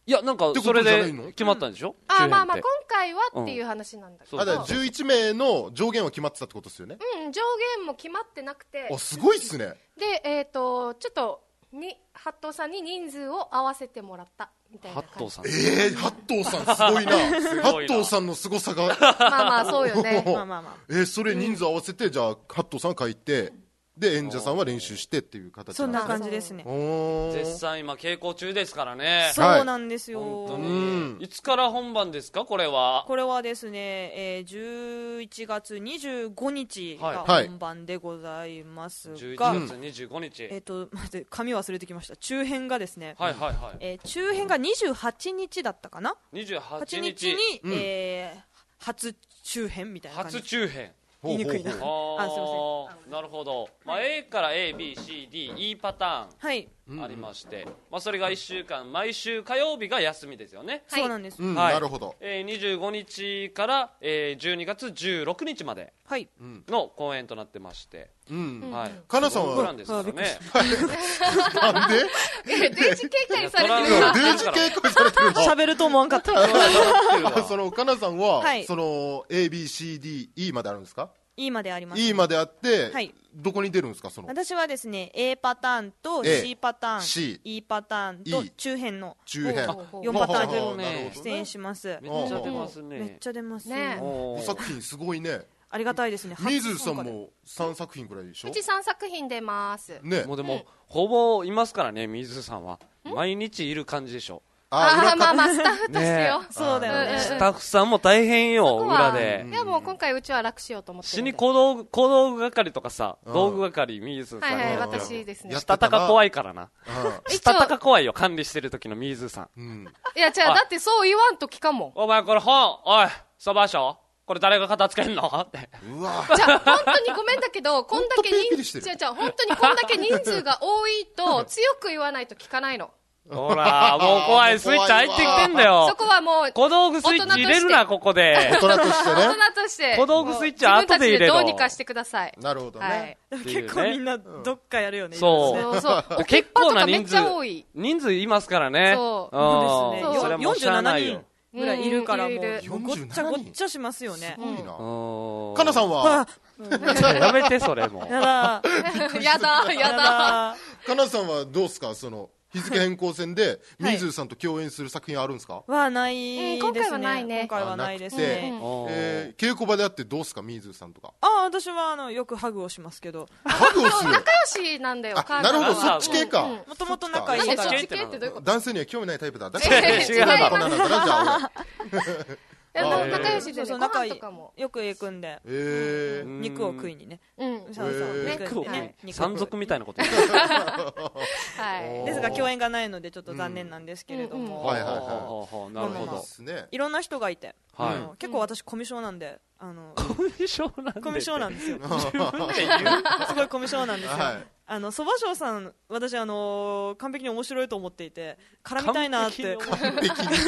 いや、なんかそれで決まったんでしょ。 あ、まあまあ今回はっていう話なんだけど、 あ、だからじゅういちめいの上限は決まってたってことですよね。 うん、上限も決まってなくて、 あ、すごいっすね。 で、えっとちょっとに八頭さんに人数を合わせてもらったみたいな感じ。 八頭さん、 ええー、八頭さんすごいな。八頭さんの凄さがまあまあそうよね。まあまあまあ、 えー、それ人数合わせて、じゃあ八頭さん書いて、で演者さんは練習してっていう形。 そんな感じですね。 絶賛今稽古中ですからね。 そうなんですよ。 本当に。いつから本番ですか、これは。 これはですね、えー、じゅういちがつにじゅうごにちが本番でございますが、 じゅういちがつにじゅうごにち、 えっと待って、紙忘れてきました。中編がですね、 はいはいはい、 えー、中編がにじゅうはちにちだったかな。 にじゅうはちにちに、うん、えー、初中編みたいな感じ。 初中編、 言いにくいな。あ、すいません。なるほど。まあ A から A、B、C、D、E パターンありまして、まあそれがいっしゅうかん毎週火曜日が休みですよね。 そうなんです。 なるほど。 えー、にじゅうごにちからえーじゅうにがつじゅうろくにちまでの公演となってまして、はい。 かなさんはプランですからね。 なんで？ え、デージ警戒されてる。 デージ警戒されてるの。 喋ると思わんかった。 そのかなさんはその A、B、C、D、E まであるんですか ？E まであります。 E まであって、 はい、 どこに出るんですか、その。 私はですね、A パターンと C パターン、 C、 E パターンと中編の中編よんパターンで出演します。 めっちゃ出ますね。 めっちゃ出ますね。 ごさく品すごいね。 ありがたいですね。 水さんもさんさく品くらいでしょ。 うちさんさく品出ます。 ね。 もうでもほぼいますからね、水さんは毎日いる感じでしょ。 ああ、まあまあスタッフとしてよ。 そうだよね。 スタッフさんも大変よ、裏で。 いやもう今回うちは楽しようと思って。 死に小道具、小道具係とかさ、道具係、ミーズさん。 はいはい、私ですね。 したたか怖いからな。したたか怖いよ、管理してる時のミーズさん。 いや、じゃあだってそう言わんと聞かんもん。 お前これ本、おい、そばしょこれ誰が片付けんのって。 うわ。 じゃあ本当にごめんだけど、こんだけ人数、じゃあじゃあ本当にこんだけ人数が多いと強く言わないと聞かないの。 ほら、もう怖い、スイッチ入ってきてんだよ。 そこはもう、 小道具スイッチ入れるな、ここで。 大人としてね。 大人として。 小道具スイッチは後で入れろ。 どうにかしてください。 なるほどね。 結構みんなどっかやるよね。 そう。 そう。 結構な人数、 人数いますからね。 そうですね。 それもしゃあないよ。 ぐらいいるからもうごっちゃごっちゃしますよね。 すごいな。かなさんはやめてそれも。 やだ。 やだ、やだ。 かなさんはどうすか、その日付変更戦でみずさんと共演する作品あるんですか？ はないですね。 今回はないね。 今回はないですね。 稽古場であってどうすか、みずさんとか？ ああ、私はあのよくハグをしますけど。 ハグをする。 仲良しなんだよ。 なるほど、そっち系か。 もともと仲いいから。 男性には興味ないタイプだ。だから違うな、こんなんだからじゃあ。 仲良しでご飯とかもよく行くんで、肉を食いにね。 そうそう、肉を食い。山賊みたいなこと言ってる。ですが共演がないのでちょっと残念なんですけれども。 はいはいはい。 なるほど。 いろんな人がいて、結構私コミュ障なんで、あのコミュ障なんで。 コミュ障なんですよ。すごいコミュ障なんですよ。あの蕎麦庄さん、私あの完璧に面白いと思っていて絡みたいなって。 完璧に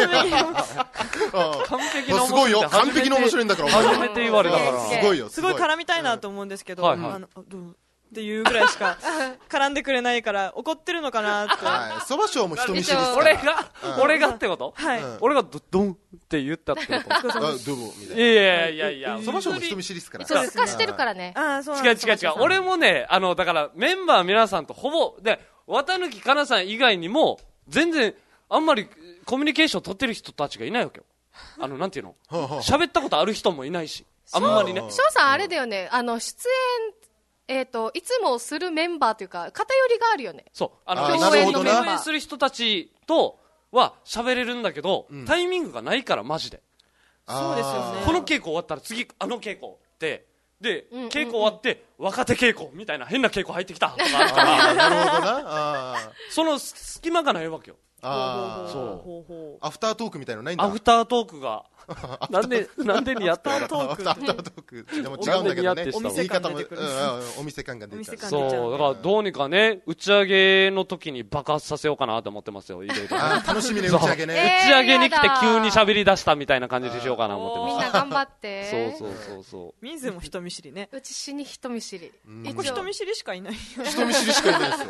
完璧にすごいよ、完璧に面白いんだから。 初めて言われたからすごいよ。 すごい絡みたいなと思うんですけど、あのどうっていうぐらいしか絡んでくれないから怒ってるのかなって。 蕎麦庄も人見知りですから。 俺が俺がってこと？ はい。 俺がドンって言ったってこと？ あ、どうもみたいな。 いやいやいや、 蕎麦庄も人見知りですから。 そう、すかしてるからね。 ああ、そう。 違う違う違う。俺もね、あのだからメンバー皆さんとほぼで綿貫かなさん以外にも全然あんまりコミュニケーション取ってる人たちがいないわけよ。あのなんていうの？喋ったことある人もいないし、あんまりね。 翔さんあれだよね。あの出演えっといつもするメンバーというか偏りがあるよね。 そう。あの共演の共演する人たちとは喋れるんだけど、タイミングがないからマジで。 そうですよね。 この稽古終わったら次あの稽古ってで稽古終わって若手稽古みたいな変な稽古入ってきたとかあるから。 なるほどな。 その隙間がないわけよ。 ああ、 そうアフタートークみたいなのないんだ。 アフタートークがなんでなんでにやったアフタートークでも違うんだけどね。言い方もお店感が出ちゃう。 そうだからどうにかね打ち上げの時に爆発させようかなと思ってますよ。いろいろ楽しみね打ち上げね。 打ち上げに来て急に喋り出したみたいな感じにしようかな思ってます。 みんな頑張って。 そうそうそうそう。 ミズも人見知りね。 うち死に人見知り。 ここ人見知りしかいない。 人見知りしかいないですよ。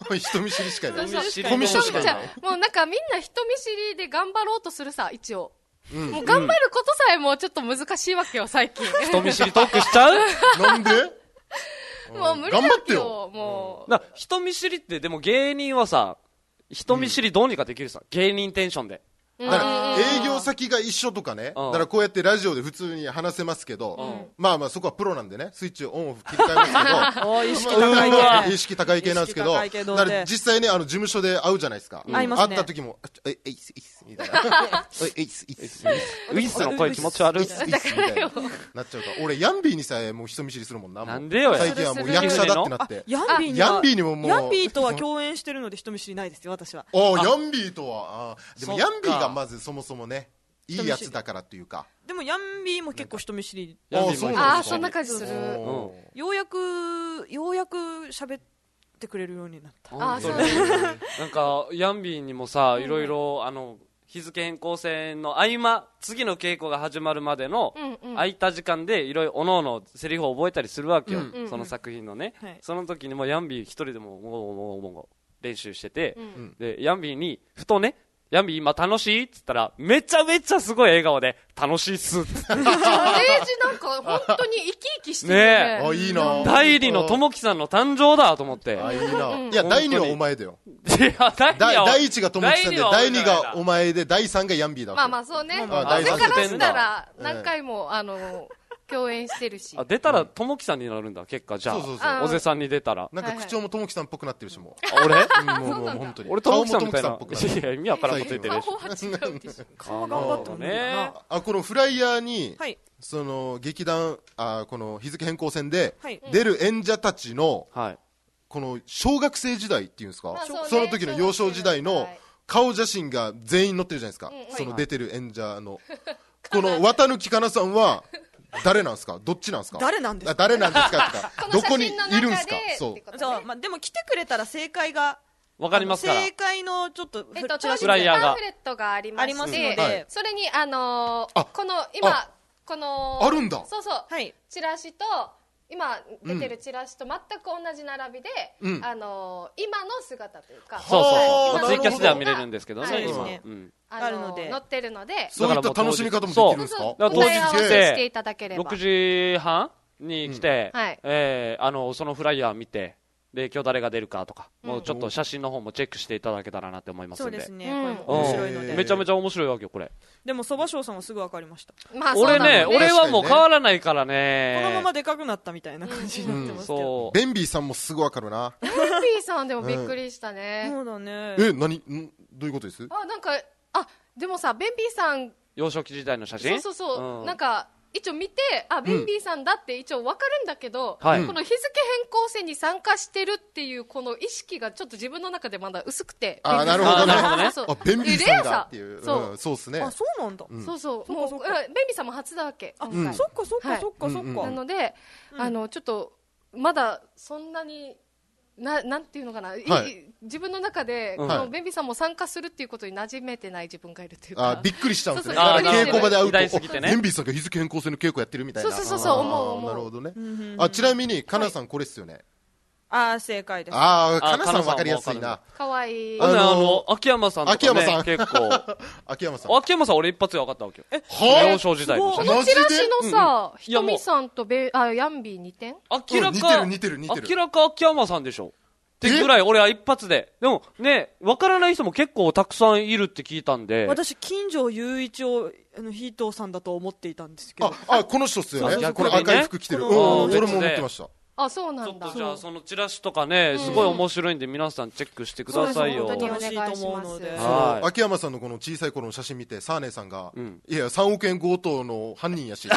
人見知りしかいない。 そうそうコミュ障しかいない。 もうなんかみんな人見知りで頑張ろうとするさ、一応。うん、もう頑張ることさえもうちょっと難しいわけよ、最近。 人見知りトークしちゃうなんでもう無理だよ。頑張ってよ、もう。 な、人見知りってでも芸人はさ、人見知りどうにかできるさ、うん、芸人テンションで。 だから営業先が一緒とかね、だからこうやってラジオで普通に話せますけど、うん、まあまあそこはプロなんでね、スイッチオンオフ切り替えますけど意識高い系意識高い系なんですけど、だから実際ね、あの事務所で会うじゃないですか、うん、会った時もええいっすいっすみたいなえいっすいっすウィスの声気持ち悪いっすみたいななっちゃうから、俺ヤンビーにさえもう人見知りするもんな。 なんでよ、 最近はもう役者だってなって。 ヤンビーにヤンビーにももうヤンビーとは共演してるので人見知りないですよ、私は。 ああ、ヤンビーとは。あでもヤンビーがまずそもそもね、いいやつだからっていうか。 でもヤンビーも結構人見知り。 ああ、そうなんですか。 ああ、そんな感じする。 ようやくようやく喋ってくれるようになった。 ああ、そうなんかヤンビーにもさ、いろいろあの日付変更線の合間、次の稽古が始まるまでの空いた時間でいろいろおのおのセリフを覚えたりするわけよ、うん、その作品のね、うん、その時にもヤンビー一人でももうもうもう練習してて、うん、でヤンビーにふとね、ヤンビー今楽しいって言ったらめちゃめちゃすごい笑顔で楽しいっすってあれージなんか本当に生き生きしてるね。 ねえ、あ、いいな。 第二のともきさんの誕生だと思って。 あ、いいな。いや、第二はお前だよ。 いや、第二は第一がともきさんで、第二がお前で、第三がヤンビーだ。 まあまあそうね。まあ、それからしたら何回もあの共演してるし。 あ、出たらともきさんになるんだ、結果。じゃあ、そうそうそう、おぜさんに出たら。 なんか口調もともきさんっぽくなってるし、もう。俺もう、もう本当に。 俺ともきさんみたいな。いや、意味わからんこと言ってるし。 顔頑張ったね。 あ、このフライヤーに、その、劇団、あ、この日付変更線で、出る演者たちの、この、小学生時代っていうんですか、その時の幼少時代の顔写真が全員載ってるじゃないですか。その出てる演者の。この、綿貫かなさんは、誰なんですか、どっちなんですか、 誰なんですか、 誰なんですかってかどこにいるんですか。 そう、そう、まあ、でも来てくれたら正解がわかりますから、 正解のちょっとえっと、フライヤーがパンフレットがありまして、はい、それにあのー、この今このあるんだ、 そうそう、はい、チラシと今出てるチラシと全く同じ並びで、うん、あのー、今の姿というか、 そうそうそう、ツイキャスでは見れるんですけどね、はい、 今、うん、あるので載ってるので、 そういった楽しみ方もできるんですか。 当日来てろくじはんに来て、うん、はい、えー、あのそのフライヤー見て、で今日誰が出るかとか、うん、もうちょっと写真の方もチェックしていただけたらなって思いますんで。 そうですね、これ面白いので、 めちゃめちゃ面白いわけよこれ。 でもそばしょうさんはすぐ分かりました。 まあ、 俺ね、俺はもう変わらないからね、 このままでかくなったみたいな感じになってますけど、 うん、ベンビーさんもすぐ分かるな。 ベンビーさんでもびっくりしたね、 うん、そうだね。 え、何、ん、どういうことです。 あ、なんか、あ、でもさ、ベンビーさん幼少期時代の写真、 そうそうそう、うん、なんか一応見て、あ、ベンビーさんだって一応分かるんだけど、うん、この日付変更線に参加してるっていうこの意識がちょっと自分の中でまだ薄くて。 あ、なるほどね。 あ、 そうそう、あ、ベンビーさんだっていう。そう、うん、そうっすね。 あ、そうなんだ。 うん、そうそう、もうベンビーさんも初だわけ。 あ、うん、そっかそっかそっかそっか。 なので、あのちょっとまだそんなに。な, なんていうのかな、はい、自分の中で、うん、このベンビーさんも参加するっていうことに馴染めてない自分がいるっていうか、 あ、びっくりしちゃうんですね。稽古場で会うと、 ね、 ベンビーさんが日付変更線の稽古やってるみたいな。 そうそうそう、思う思う。 なるほどね。うんうんうん、あ、ちなみにかなさんこれっすよね。 あ、正解です。 ああ、かなさんわかりやすいな。 かわいい。 あの秋山さんとかね、 秋山さん結構秋山さん秋山さん俺一発で分かったわけよ。 え、は幼少時代のこのチラシのさ、ひとみさんとベあヤンビーにてん、 明らか似てる似てる似てる。 明らか秋山さんでしょってぐらい俺は一発で。でもね、分からない人も結構たくさんいるって聞いたんで、 私金城雄一をあのヒートーさんだと思っていたんですけど、 ああ、この人っすよね。これ赤い服着てる。うん、俺も思ってました。 あ、そうなんだ。 ちょっとじゃあそのチラシとかね、すごい面白いんで皆さんチェックしてくださいよ。 本当にお願いします。 秋山さんのこの小さい頃の写真見て、サーネーさんが、うん、いやさんおくえん強盗の犯人やし。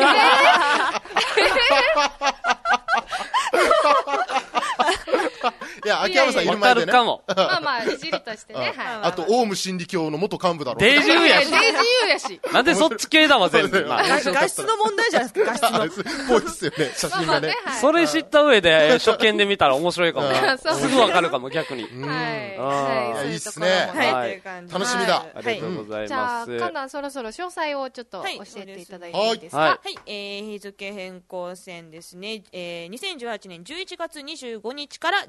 いや、秋山さんいる前でね。 かも。 まあまあ、いじりとしてね。はい。 あと、オウム真理教の元幹部だろ。 デイジューやし。 デイジューやし。 なんでそっち系だわ、全部。 画質の問題じゃないですか、画質の。 ぽいっすよね、写真がね。 それ知った上で、初見で見たら面白いかも。すぐわかるかも、逆に。 はい。いいっすね。 はい。 楽しみだ。 ありがとうございます。じゃあ、 かな、そろそろ詳細をちょっと教えていただいていいですか。 はい。え、日付変更線ですね。え、にせんじゅうはちねんじゅういちがつにじゅうごにちからじゅうにが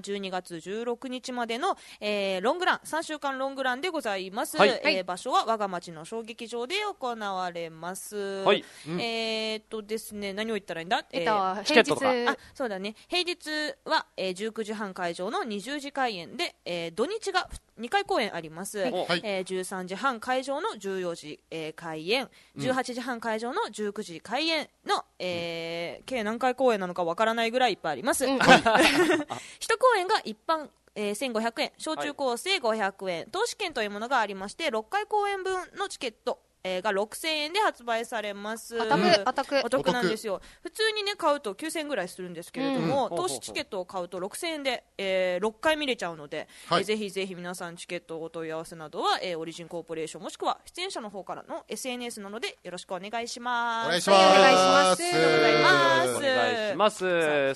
つじゅうろくにちまでの、えー、ロングランさんしゅうかんロングランでございます、 はいえー、場所は我が町の小劇場で行われます、 はいうん、えー、っとですね何を言ったらいいんだ、 えっと、 えー、 チケットとかあそうだね平日は、えー、じゅうくじはん会場のにじゅうじ開演で、えー、土日がにかい公演あります、はいえー、じゅうさんじはん会場のじゅうよじ、えー、開演じゅうはちじはん会場のじゅうくじ開演の、えー、計何回公演なのかわからないぐらいいっぱいあります、うん、はい、いち公演が一般えー、せんごひゃくえん小中高生ごひゃくえん、はい、投資券というものがありましてろっかい公演分のチケットえー、がろくせんえんで発売されます。 お得、お得、 お得なんですよ。普通にね買うときゅうせんえんぐらいするんですけれども、うん、投資チケットを買うとろくせんえんで、えー、ろっかい見れちゃうので、はい、えー、ぜひぜひ皆さんチケットお問い合わせなどは、えー、オリジンコーポレーションもしくは出演者の方からの エスエヌエス なのでよろしくお願いします。 お願いします。 お願いします。 ありがとうございます。 お願いします。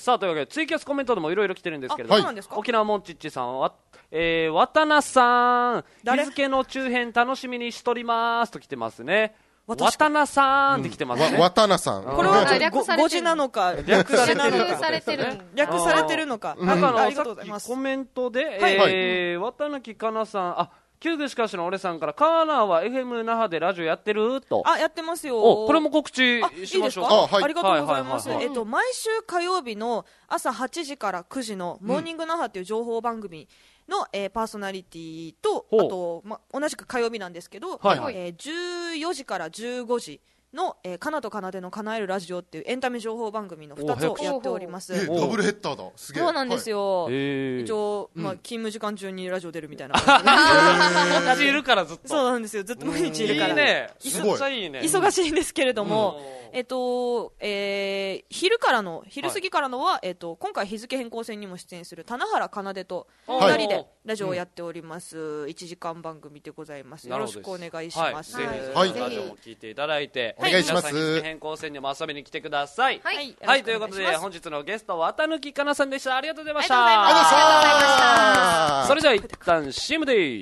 さあというわけでツイキャスコメントでもいろいろ来てるんですけれども、はい、沖縄モンチッチさんは、えー、渡名さん日付の中編楽しみにしとりますと来てますね。渡名さんって来てますね。 うん、渡名さん。 これは略されてる語字なのか略されてる略されてる略されてるのか。 なんかあのさっきコメントで、えー、渡名かなさん、あ、旧具しかしの俺さんからカーナーは エフエム 那覇でラジオやってると。 あ、やってますよ。 これも告知しましょうか。 あ、いいですか？あ、はい、ありがとうございます。えっと毎週火曜日の朝はちじからくじのモーニング那覇っていう情報番組の、えー、パーソナリティと、あと、ま、同じく火曜日なんですけど、はいはい、えー、じゅうよじからじゅうごじの、えー、かなとかなでの叶えるラジオっていうエンタメ情報番組のふたつをやっております。 えー、ダブルヘッダーだ。すげえ。 そうなんですよ。はい、一応、まあ、勤務時間中にラジオ出るみたいな感じで。同じいるからずっと。 そうなんですよ。ずっと毎日いるから。 いいね。すごいいいね。 忙しいんですけれども、えっと、えー、昼からの、昼過ぎからのは、はい、えっと、今回日付変更線にも出演する棚原かなでとふたりでラジオをやっております、うん、いちじかん番組でございます。よろしくお願いします。 はい、ぜひ、はい、ラジオも聞いていただいて、 お願いします。 日付変更線にも遊びに来てください。 はい、 はい、ということで本日のゲスト綿貫かなさんでした。ありがとうございました。 ありがとうございました。 それでは一旦 シーエム です。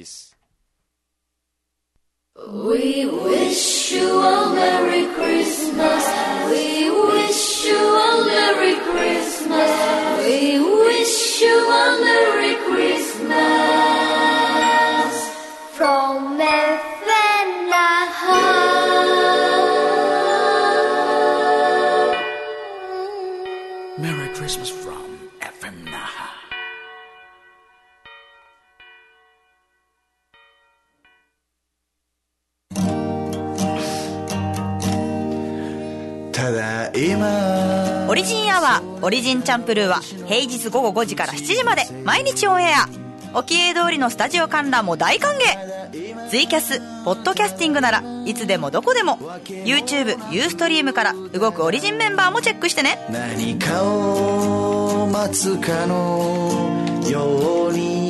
We wish you a Merry Christmas. We wish you a Merry Christmas. We wish you a Merry Christmas. From F M Naha. Merry Christmas from F M Naha. ただいまオリジンアワーオリジンチャンプルーは平日午後ごじからしちじまで毎日オンエア。沖江通りのスタジオ観覧も大歓迎。ツイキャスポッドキャスティングならいつでもどこでも YouTube、ユーストリームから動くオリジンメンバーもチェックしてね。 何かを待つかのように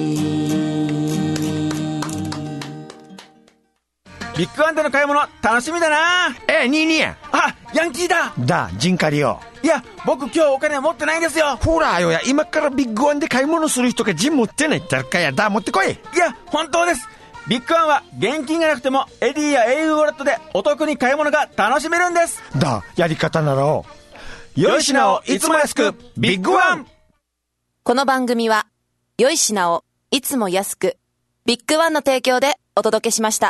ビッグワンでの買い物楽しみだな。 えー、ニーニーや。 あ、ヤンキーだ。 だ、ジンカリよ。 いや、僕今日お金持ってないんですよ。 ほらよや、今からビッグワンで買い物する人がジン持ってないってかや。だ、持ってこい。 いや、本当です。ビッグワンは現金がなくてもエディや エーユー ウォレットでお得に買い物が楽しめるんです。 だ、やり方ならを。良い品をいつも安く、ビッグワン。 この番組は、良い品をいつも安く、ビッグワンの提供でお届けしました。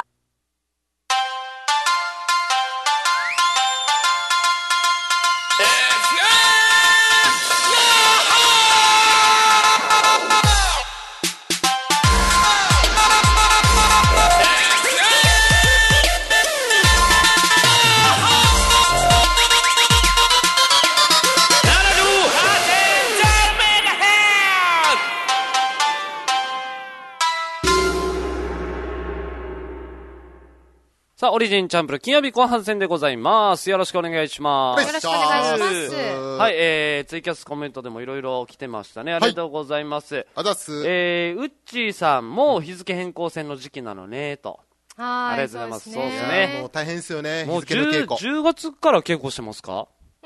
さあ、オリジンチャンプル金曜日後半戦でございます。よろしくお願いします。 よろしくお願いします。 はい、えー、ツイキャスコメントでもいろいろ来てましたね。ありがとうございます。はい、 あざっす。 えー、うっちーさんも日付変更線の時期なのね、と。 はい。 ありがとうございます。そうですね。 もう大変ですよね。 もう日付の稽古。 じゅうがつから稽古してますか？ うん、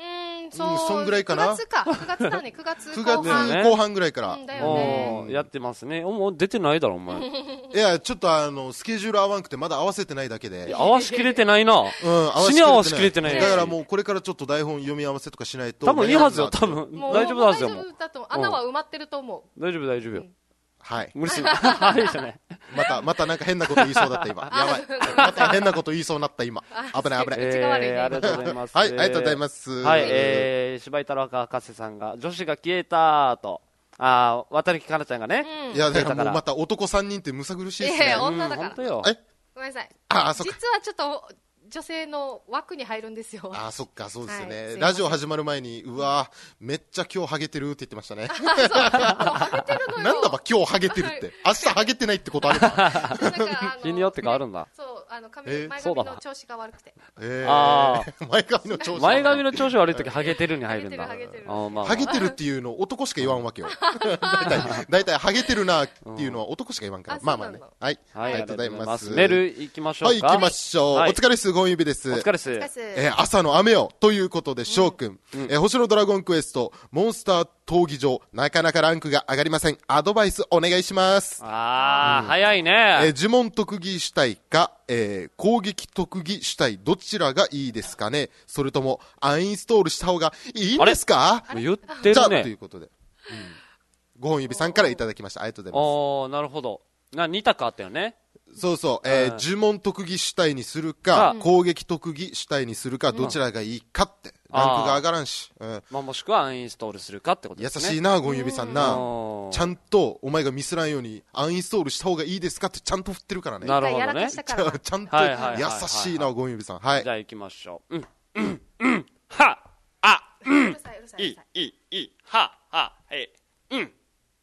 そう、そんぐらいかな。 くがつか、くがつだね、くがつこう半。後半ぐらいから。 だよね。 やってますね。もう出てないだろ、お前。 いや、ちょっとあの、スケジュール合わんくてまだ合わせてないだけで。 合わしきれてないな。うん、死に合わしきれてない。 だからもうこれからちょっと台本読み合わせとかしないと。 多分いいはずよ、多分。大丈夫だぜよ。 大丈夫だと思う。穴は埋まってると思う。 大丈夫、大丈夫よ。 はい。 無理する。はいじゃない。 また、またなんか変なこと言いそうだった今。やばい。また変なこと言いそうになった今。危ない危ない。 えー、ありがとうございます。 はい、ありがとうございます。 はい、えー、柴井太郎博士さんが、女子が消えたと。あー、渡木かなちゃんがね。 いや、だからもうまた男さんにんってむさ苦しいですね。 いや、女だから。 本当よ。 えごめんなさい。 あ、そっか。 実はちょっと、女性の枠に入るんだよ。 あ、そっか、そうですよね。ラジオ始まる前に、うわめっちゃ今日ハゲてるって言ってましたね。 ハゲてるのよ。 なんだば今日ハゲてるって。明日ハゲてないってことあるか日によって変わるんだ。 そう、あの、髪、前髪の調子が悪くて。 えー、前髪の調子前髪の調子悪いときハゲてるに入るんだ。 ハゲてる。 ハゲてるっていうの男しか言わんわけよ。だいたいハゲてるなっていうのは男しか言わんから。まあまあね。はい。ありがとうございます。 メール行きましょうか。 はい、行きましょう。お疲れっす、ゴンユビです。 お疲れっす。 えー、朝の雨よということで翔くん、うん、えー、星のドラゴンクエストモンスター闘技場なかなかランクが上がりません。アドバイスお願いします。 あー、うん、早いね。 えー、呪文特技主体か、えー、攻撃特技主体どちらがいいですかね。それともアンインストールした方がいいんですか。 言ってるね。 じゃあということで、うん、ごほん指さんからいただきました。ありがとうございます。 おー、なるほど。なに択あったよね。 そうそう、えー、呪文特技主体にするか、攻撃特技主体にするか、どちらがいいかって、ランクが上がらんし。うん、 まあ、もしくはアンインストールするかってことですね。 優しいな、ゴンユビさんな。ちゃんと、お前がミスらんように、アンインストールした方がいいですかってちゃんと振ってるからね。 なるほどね。 ちゃんと、優しいな、ゴンユビさん。はい。 じゃあ行きましょう。うん、うん、うん、は、あ、うん。いい、いい、いい、は、は、え、うん。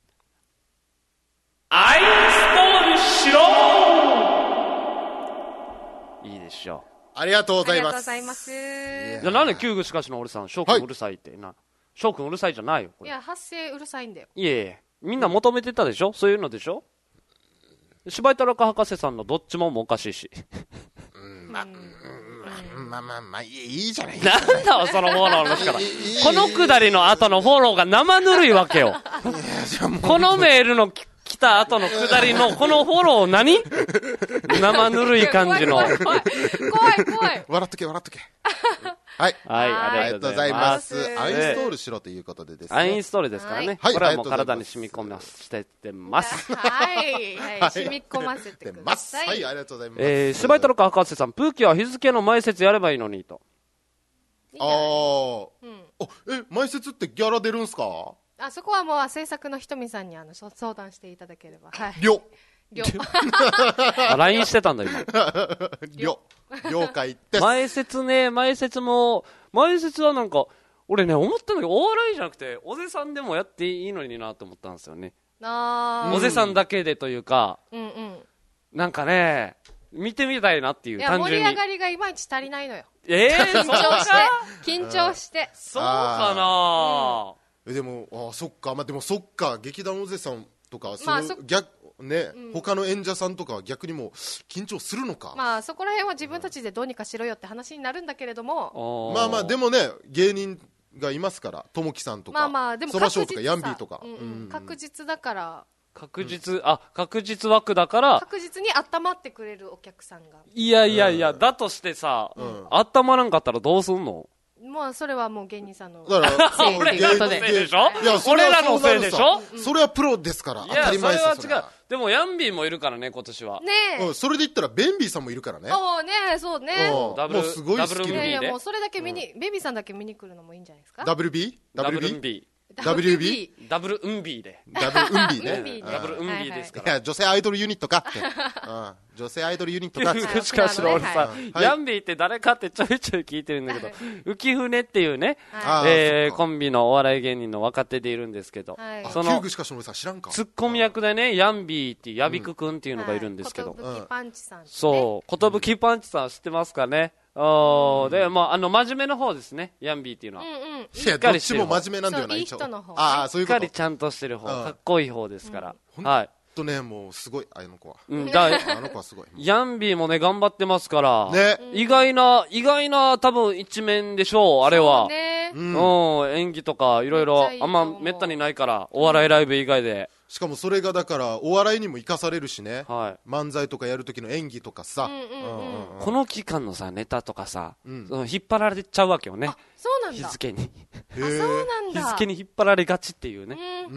アインストールしろいいでしょう。ありがとうございます。 ありがとうございます。 じゃあなんで旧具しかしの俺さん、翔くんうるさいってな。翔くんうるさいじゃないよ。 いや、発声うるさいんだよ。 いえいえ。みんな求めてたでしょ、そういうのでしょ。柴井太郎博士さんのどっちももおかしいし。 うん、まあ、まあまあまあ、いいじゃない。 なんだそのフォローの仕方。このくだりの後のフォローが生ぬるいわけよ。このメールの来た後の下りのこのフォロー何生ぬるい感じの。怖い、 怖い、怖い、怖い。 笑っとけ、笑っとけ。はい。 はい、ありがとうございます。 アインストールしろということでですね。 アインストールですからね。これはもう体に染み込ませてます。 はい。はい。染み込ませてください。 はい、ありがとうございます。 えー、柴井太郎博士さん、プーキは日付の前説やればいいのにと。 ああ。え、前説ってギャラ出るんすか？ あそこはもう制作のひとみさんにあの相談していただければ。はい。 りょ。 りょ。 ライン してたんだ今。 りょ。了解です。 前説ね、前説も、前説はなんか、俺ね、思ったんだけど、大笑いじゃなくて、おぜさんでもやっていいのになと思ったんですよね。 あおぜさんだけでというか、 うんうん、 なんかね、見てみたいなっていう、単純に。 いや、盛り上がりがいまいち足りないのよ。 えー、 緊張して、緊張して。 そうかな、 うん、えでも、あ、そっか、まあ、でもそっか、劇団おぜさんとか、まあ、そ逆、ね、うん、他の演者さんとかは逆にも緊張するのか。 まあそこら辺は自分たちでどうにかしろよって話になるんだけれども、 まあまあでもね、芸人がいますから、ともきさんとか、 まあまあでもそばしょうとかヤンビーとか、 うんうん、確実だから、 確実、うん、あ、確実枠だから確実に温まってくれるお客さんが。 いやいやいや、うん、だとしてさ、うん、温まらんかったらどうすんの？ もうそれはもう芸人さんのせい俺らのせいでしょ。俺らのせいでしょ。 それはプロですから当たり前です。 それは違う。でもヤンビーもいるからね今年は。 ねえ、 うん、それで言ったらベンビーさんもいるからね。 ああねえ、そうね。 ダブル、 もうすごいスキル。 いやいや、もうそれだけ見に、ベンビーさんだけ見に来るのもいいんじゃないですか。 ダブルビー？ ダブルビー。 ダブリュービー ダブルウンビーで。 ダブルウンビーね。 ダブルウンビーですから。いや、女性アイドルユニットかって。女性アイドルユニットかって。 しかし俺さ、ヤンビーって誰かってちょいちょい聞いてるんだけど、浮舟っていうね、コンビのお笑い芸人の若手でいるんですけど、 その、ツッコミ役でね、ヤンビーっていう、ヤビクくんっていうのがいるんですけど。 ことぶきパンチさん。 そう、ことぶきパンチさん知ってますかね。おー、で、まあ、あの、真面目の方ですね、ヤンビーっていうのは。 しっかりしてる方。どっちも真面目なんだよな、 いい人の方。 ああ、そういうこと。 しっかりちゃんとしてる方、かっこいい方ですから。はい。 とね、もうすごい、あの子は。 うん、だあの子はすごい。 ヤンビーもね、頑張ってますから。 ね。 意外な、意外な多分一面でしょう、あれは。 そうね。 うん。演技とか、いろいろ、あんまめったにないから、お笑いライブ以外で。 しかもそれがだからお笑いにも生かされるしね、 はい、 漫才とかやる時の演技とかさ、 この期間のさネタとかさ、うん、引っ張られちゃうわけよね。 そうなんだ。 日付にあ、そうなんだ。 日付に引っ張られがちっていうね。 うん。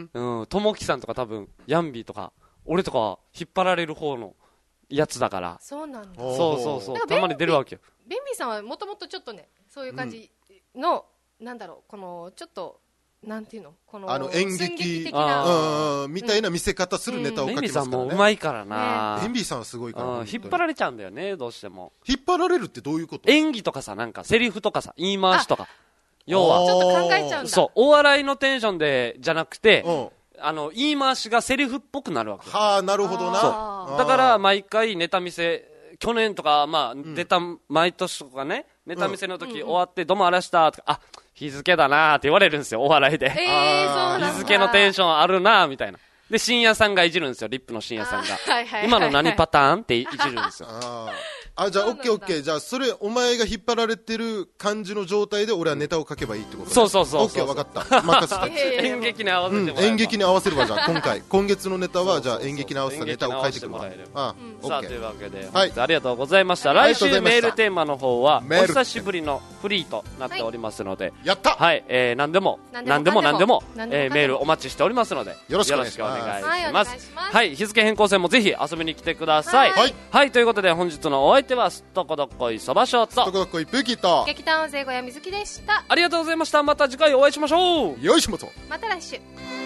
うん。ともきさんとか多分ヤンビーとか俺とかは引っ張られる方のやつだから。 そうなんだ。 そうそうそう。たまに出るわけよ。 ベンビーさんはもともとちょっとね、そういう感じの、うん、なんだろう、このちょっと。なんていうのこのあの演劇的なみたいな見せ方するネタを書きますからね。 ベンビーさんもうまいからな。 ベンビーさんはすごいから。 引っ張られちゃうんだよね、どうしても。 引っ張られるってどういうこと？ 演技とかさ、なんかセリフとかさ、言い回しとか。要は。 ちょっと考えちゃうんだ。 そう、お笑いのテンションでじゃなくて、あの、言い回しがセリフっぽくなるわけ。 はあ、なるほどな。 そう。だから毎回ネタ見せ、去年とか、まあ、出た毎年とかね、ネタ見せの時終わって、どうもあらしたとか、あ、日付だなーって言われるんですよ、お笑いで。 えー、そう日付のテンションあるなーみたいな。で、深夜さんがいじるんですよ、リップの深夜さんが。 はいはいはい、 今の何パターンっていじるんですよ。 ああ、じゃあ、オッケーオッケー。じゃあ、それ、お前が引っ張られてる感じの状態で、俺はネタを書けばいいってことね。 そうそうそう。 オッケー、分かった。任せて。演劇に合わせてもらえば、 うん、演劇に合わせれば、じゃあ、今回、今月のネタは、じゃあ、演劇に合わせたネタを書いてくるわ。 ああ、さあ、というわけで、 はい。 ありがとうございました。来週メールテーマの方は、お久しぶりのフリーとなっておりますので、 やったはい、えー、何でも、何でも何でも、えー、メールお待ちしておりますので、 よろしくお願いします。はい、日付変更線もぜひ遊びに来てください。はい。はい、ということで、本日のお相手は、すっとこどっこいそばしょうと、 すっとこどっこいプーキーと、 劇団生小屋みずきでした。 ありがとうございました。また次回お会いしましょう。 よいしょまと。 また来週。